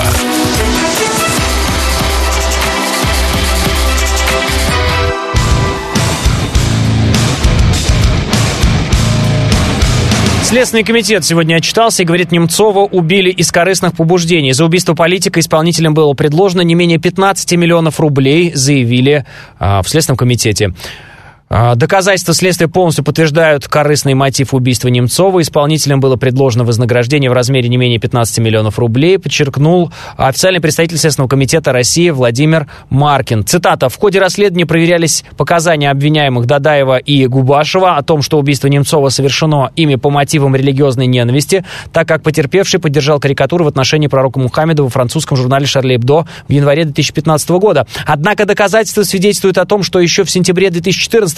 Следственный комитет сегодня отчитался и говорит, Немцова убили из корыстных побуждений. За убийство политика исполнителям было предложено не менее пятнадцать миллионов рублей, заявили а, в Следственном комитете. Доказательства следствия полностью подтверждают корыстный мотив убийства Немцова. Исполнителям было предложено вознаграждение в размере не менее пятнадцать миллионов рублей, подчеркнул официальный представитель Следственного комитета России Владимир Маркин. Цитата. В ходе расследования проверялись показания обвиняемых Дадаева и Губашева о том, что убийство Немцова совершено ими по мотивам религиозной ненависти, так как потерпевший поддержал карикатуру в отношении пророка Мухаммеда во французском журнале «Шарли Эбдо» в январе две тысячи пятнадцатого года. Однако доказательства свидетельствуют о том, что еще в сентябре две тысячи четырнадцатого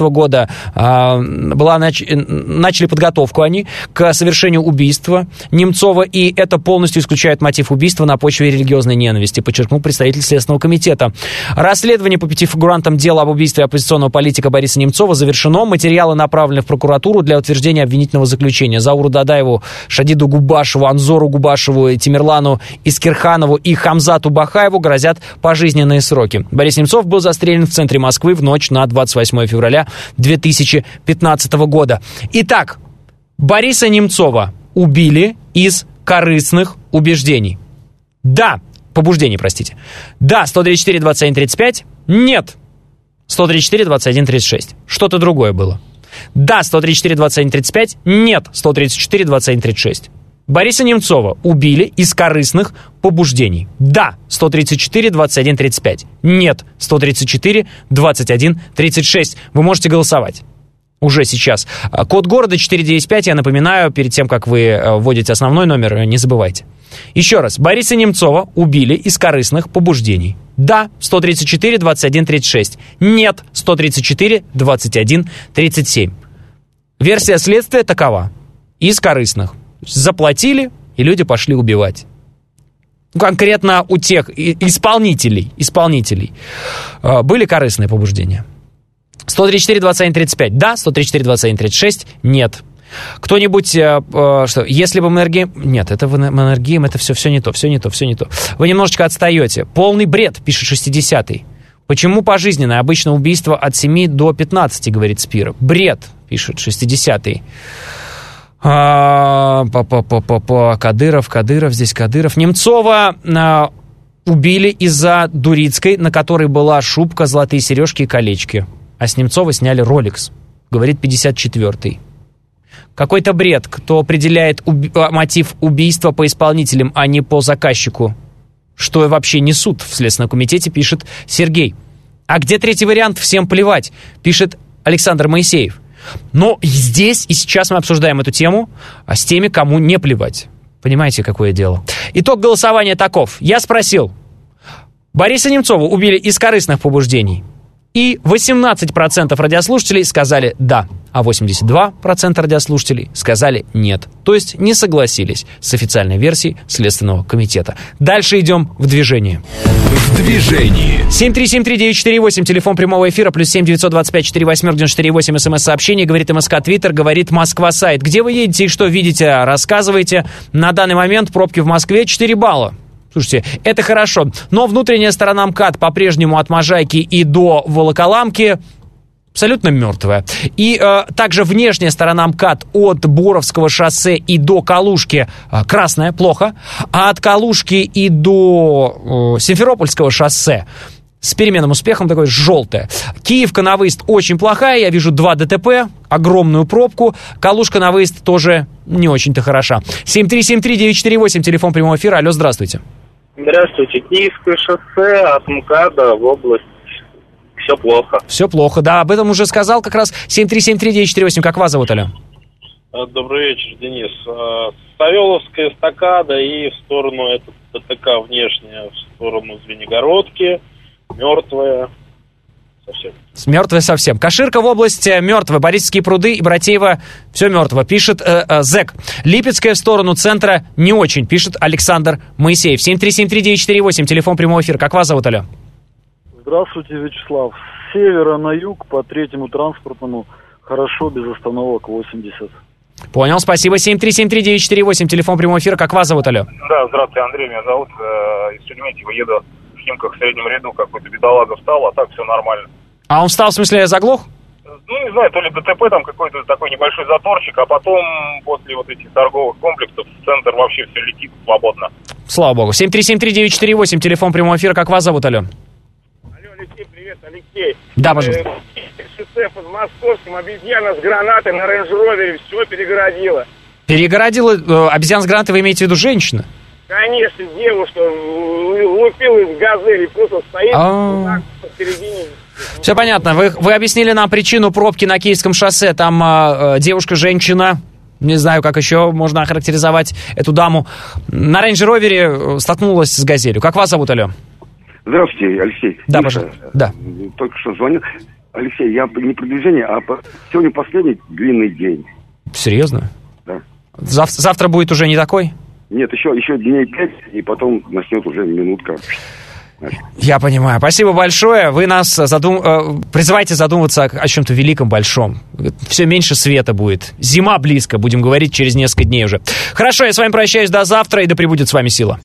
четырнадцатого года была нач... начали подготовку они к совершению убийства Немцова, и это полностью исключает мотив убийства на почве религиозной ненависти, подчеркнул представитель Следственного комитета. Расследование по пяти фигурантам дела об убийстве оппозиционного политика Бориса Немцова завершено. Материалы направлены в прокуратуру для утверждения обвинительного заключения. Зауру Дадаеву, Шадиду Губашеву, Анзору Губашеву, Тимирлану Искирханову и Хамзату Бахаеву грозят пожизненные сроки. Борис Немцов был застрелен в центре Москвы в ночь на двадцать восьмое февраля две тысячи пятнадцатого года. Итак, Бориса Немцова убили из корыстных убеждений. Да, побуждений, простите. Да, сто тридцать четыре двадцать один тридцать пять. Нет, сто тридцать четыре двадцать один тридцать шесть. Что-то другое было. Да, сто тридцать четыре двадцать один тридцать пять. Нет, сто тридцать четыре двадцать один тридцать шесть. Бориса Немцова убили из корыстных побуждений. Да, сто тридцать четыре двадцать один тридцать пять. Нет, сто тридцать четыре двадцать один тридцать шесть. Вы можете голосовать уже сейчас. Код города четыре девять пять, я напоминаю, перед тем, как вы вводите основной номер, не забывайте. Еще раз, Бориса Немцова убили из корыстных побуждений. Да, сто тридцать четыре двадцать один тридцать шесть. Нет, сто тридцать четыре двадцать один тридцать семь. Версия следствия такова. Из корыстных. Заплатили, и люди пошли убивать. Конкретно у тех исполнителей, исполнителей были корыстные побуждения. сто тридцать четыре двадцать один тридцать пять. Да, сто тридцать четыре двадцать один тридцать шесть. Нет. Кто-нибудь, э, э, что, если бы Маннергейм... Нет, это Маннергейм, это все, все не то, все не то, все не то. Вы немножечко отстаете. Полный бред, пишет шестидесятый. Почему пожизненное? Обычно убийство от семи до пятнадцати, говорит Спира. Бред, пишет шестидесятый. А, па-па-па-па-па. Кадыров, Кадыров, здесь Кадыров. Немцова а, убили из-за Дурицкой, на которой была шубка, золотые сережки и колечки. А с Немцова сняли Rolex, говорит пятьдесят четвёртый. Какой-то бред, кто определяет уби- мотив убийства по исполнителям, а не по заказчику. Что вообще несут в Следственном комитете, пишет Сергей. А где третий вариант? Всем плевать, пишет Александр Моисеев. Но здесь и сейчас мы обсуждаем эту тему а с теми, кому не плевать. Понимаете, какое дело? Итог голосования таков. Я спросил. Бориса Немцова убили из корыстных побуждений. И восемнадцать процентов радиослушателей сказали «да», а восемьдесят два процента радиослушателей сказали «нет». То есть не согласились с официальной версией Следственного комитета. Дальше идем в движение. В движении. семь три семь три девять четыре восемь, телефон прямого эфира, плюс семь девятьсот двадцать пять четыре восемь девяносто четыре восемь, смс-сообщение, говорит МСК Твиттер, говорит Москва сайт. Где вы едете и что видите, рассказывайте. На данный момент пробки в Москве четыре балла. Слушайте, это хорошо, но внутренняя сторона МКАД по-прежнему от Можайки и до Волоколамки абсолютно мертвая. И э, также внешняя сторона МКАД от Боровского шоссе и до Калужки э, красная, плохо, а от Калужки и до э, Симферопольского шоссе с переменным успехом такой желтая. Киевка на выезд очень плохая, я вижу два ДТП, огромную пробку. Калужка на выезд тоже не очень-то хороша. семь три семь три девять четыре восемь, телефон прямого эфира. Алло, здравствуйте. Здравствуйте. Киевское шоссе от МКАДа в область. Все плохо. Все плохо, да, об этом уже сказал как раз. семь три семь три девять четыре восемь. Как вас зовут, алло? Добрый вечер, Денис. Савеловская эстакада и в сторону, это ТТК внешняя, в сторону Звенигородки. Мертвая совсем. Мертвая совсем. Каширка в область мертвая. Борисовские пруды и Братеево все мертво, пишет э, э, Зэк. Липецкая в сторону центра не очень, пишет Александр Моисеев. семь три семь три девять четыре восемь, телефон прямого эфира. Как вас зовут, алло? Здравствуйте, Вячеслав. С севера на юг по третьему транспортному хорошо, без остановок восемьдесят. Понял, спасибо. семь три семь три девять четыре восемь, телефон прямого эфира. Как вас зовут, алло? Да, здравствуйте, Андрей, меня зовут. Э, из Шереметьево еду в Химках в среднем ряду, какой-то бедолага встал, а так все нормально. А он встал, в смысле, заглох? Ну, не знаю, то ли ДТП, там какой-то такой небольшой заторчик, а потом после вот этих торговых комплексов в центр вообще все летит свободно. Слава богу. семь три семь три девять четыре восемь, телефон прямого эфира. Как вас зовут, алло? Алло, Алексей, привет, Алексей. Да, пожалуйста. Шоссе под Московским, обезьяна с гранатой на рейндж-ровере все перегородила. Перегородила? Э, обезьян с гранатой, вы имеете в виду женщина? Конечно, девушка лупила из газели, просто стоит так посередине. Все понятно. Вы, вы объяснили нам причину пробки на Киевском шоссе. Там э, девушка-женщина, не знаю, как еще можно охарактеризовать эту даму, на рейндж-ровере столкнулась с газелью. Как вас зовут, алло? Здравствуйте, Алексей. Да, Миша, пожалуйста. Да. Только что звонил. Алексей, я не про движение, а по... сегодня последний длинный день. Серьезно? Да. Зав- завтра будет уже не такой? Нет, еще, еще дней пять, и потом начнет уже минутка. Я понимаю. Спасибо большое. Вы нас задум... э, призываете задумываться о, о чем-то великом, большом. Все меньше света будет. Зима близко, будем говорить через несколько дней уже. Хорошо, я с вами прощаюсь до завтра, и да пребудет с вами сила.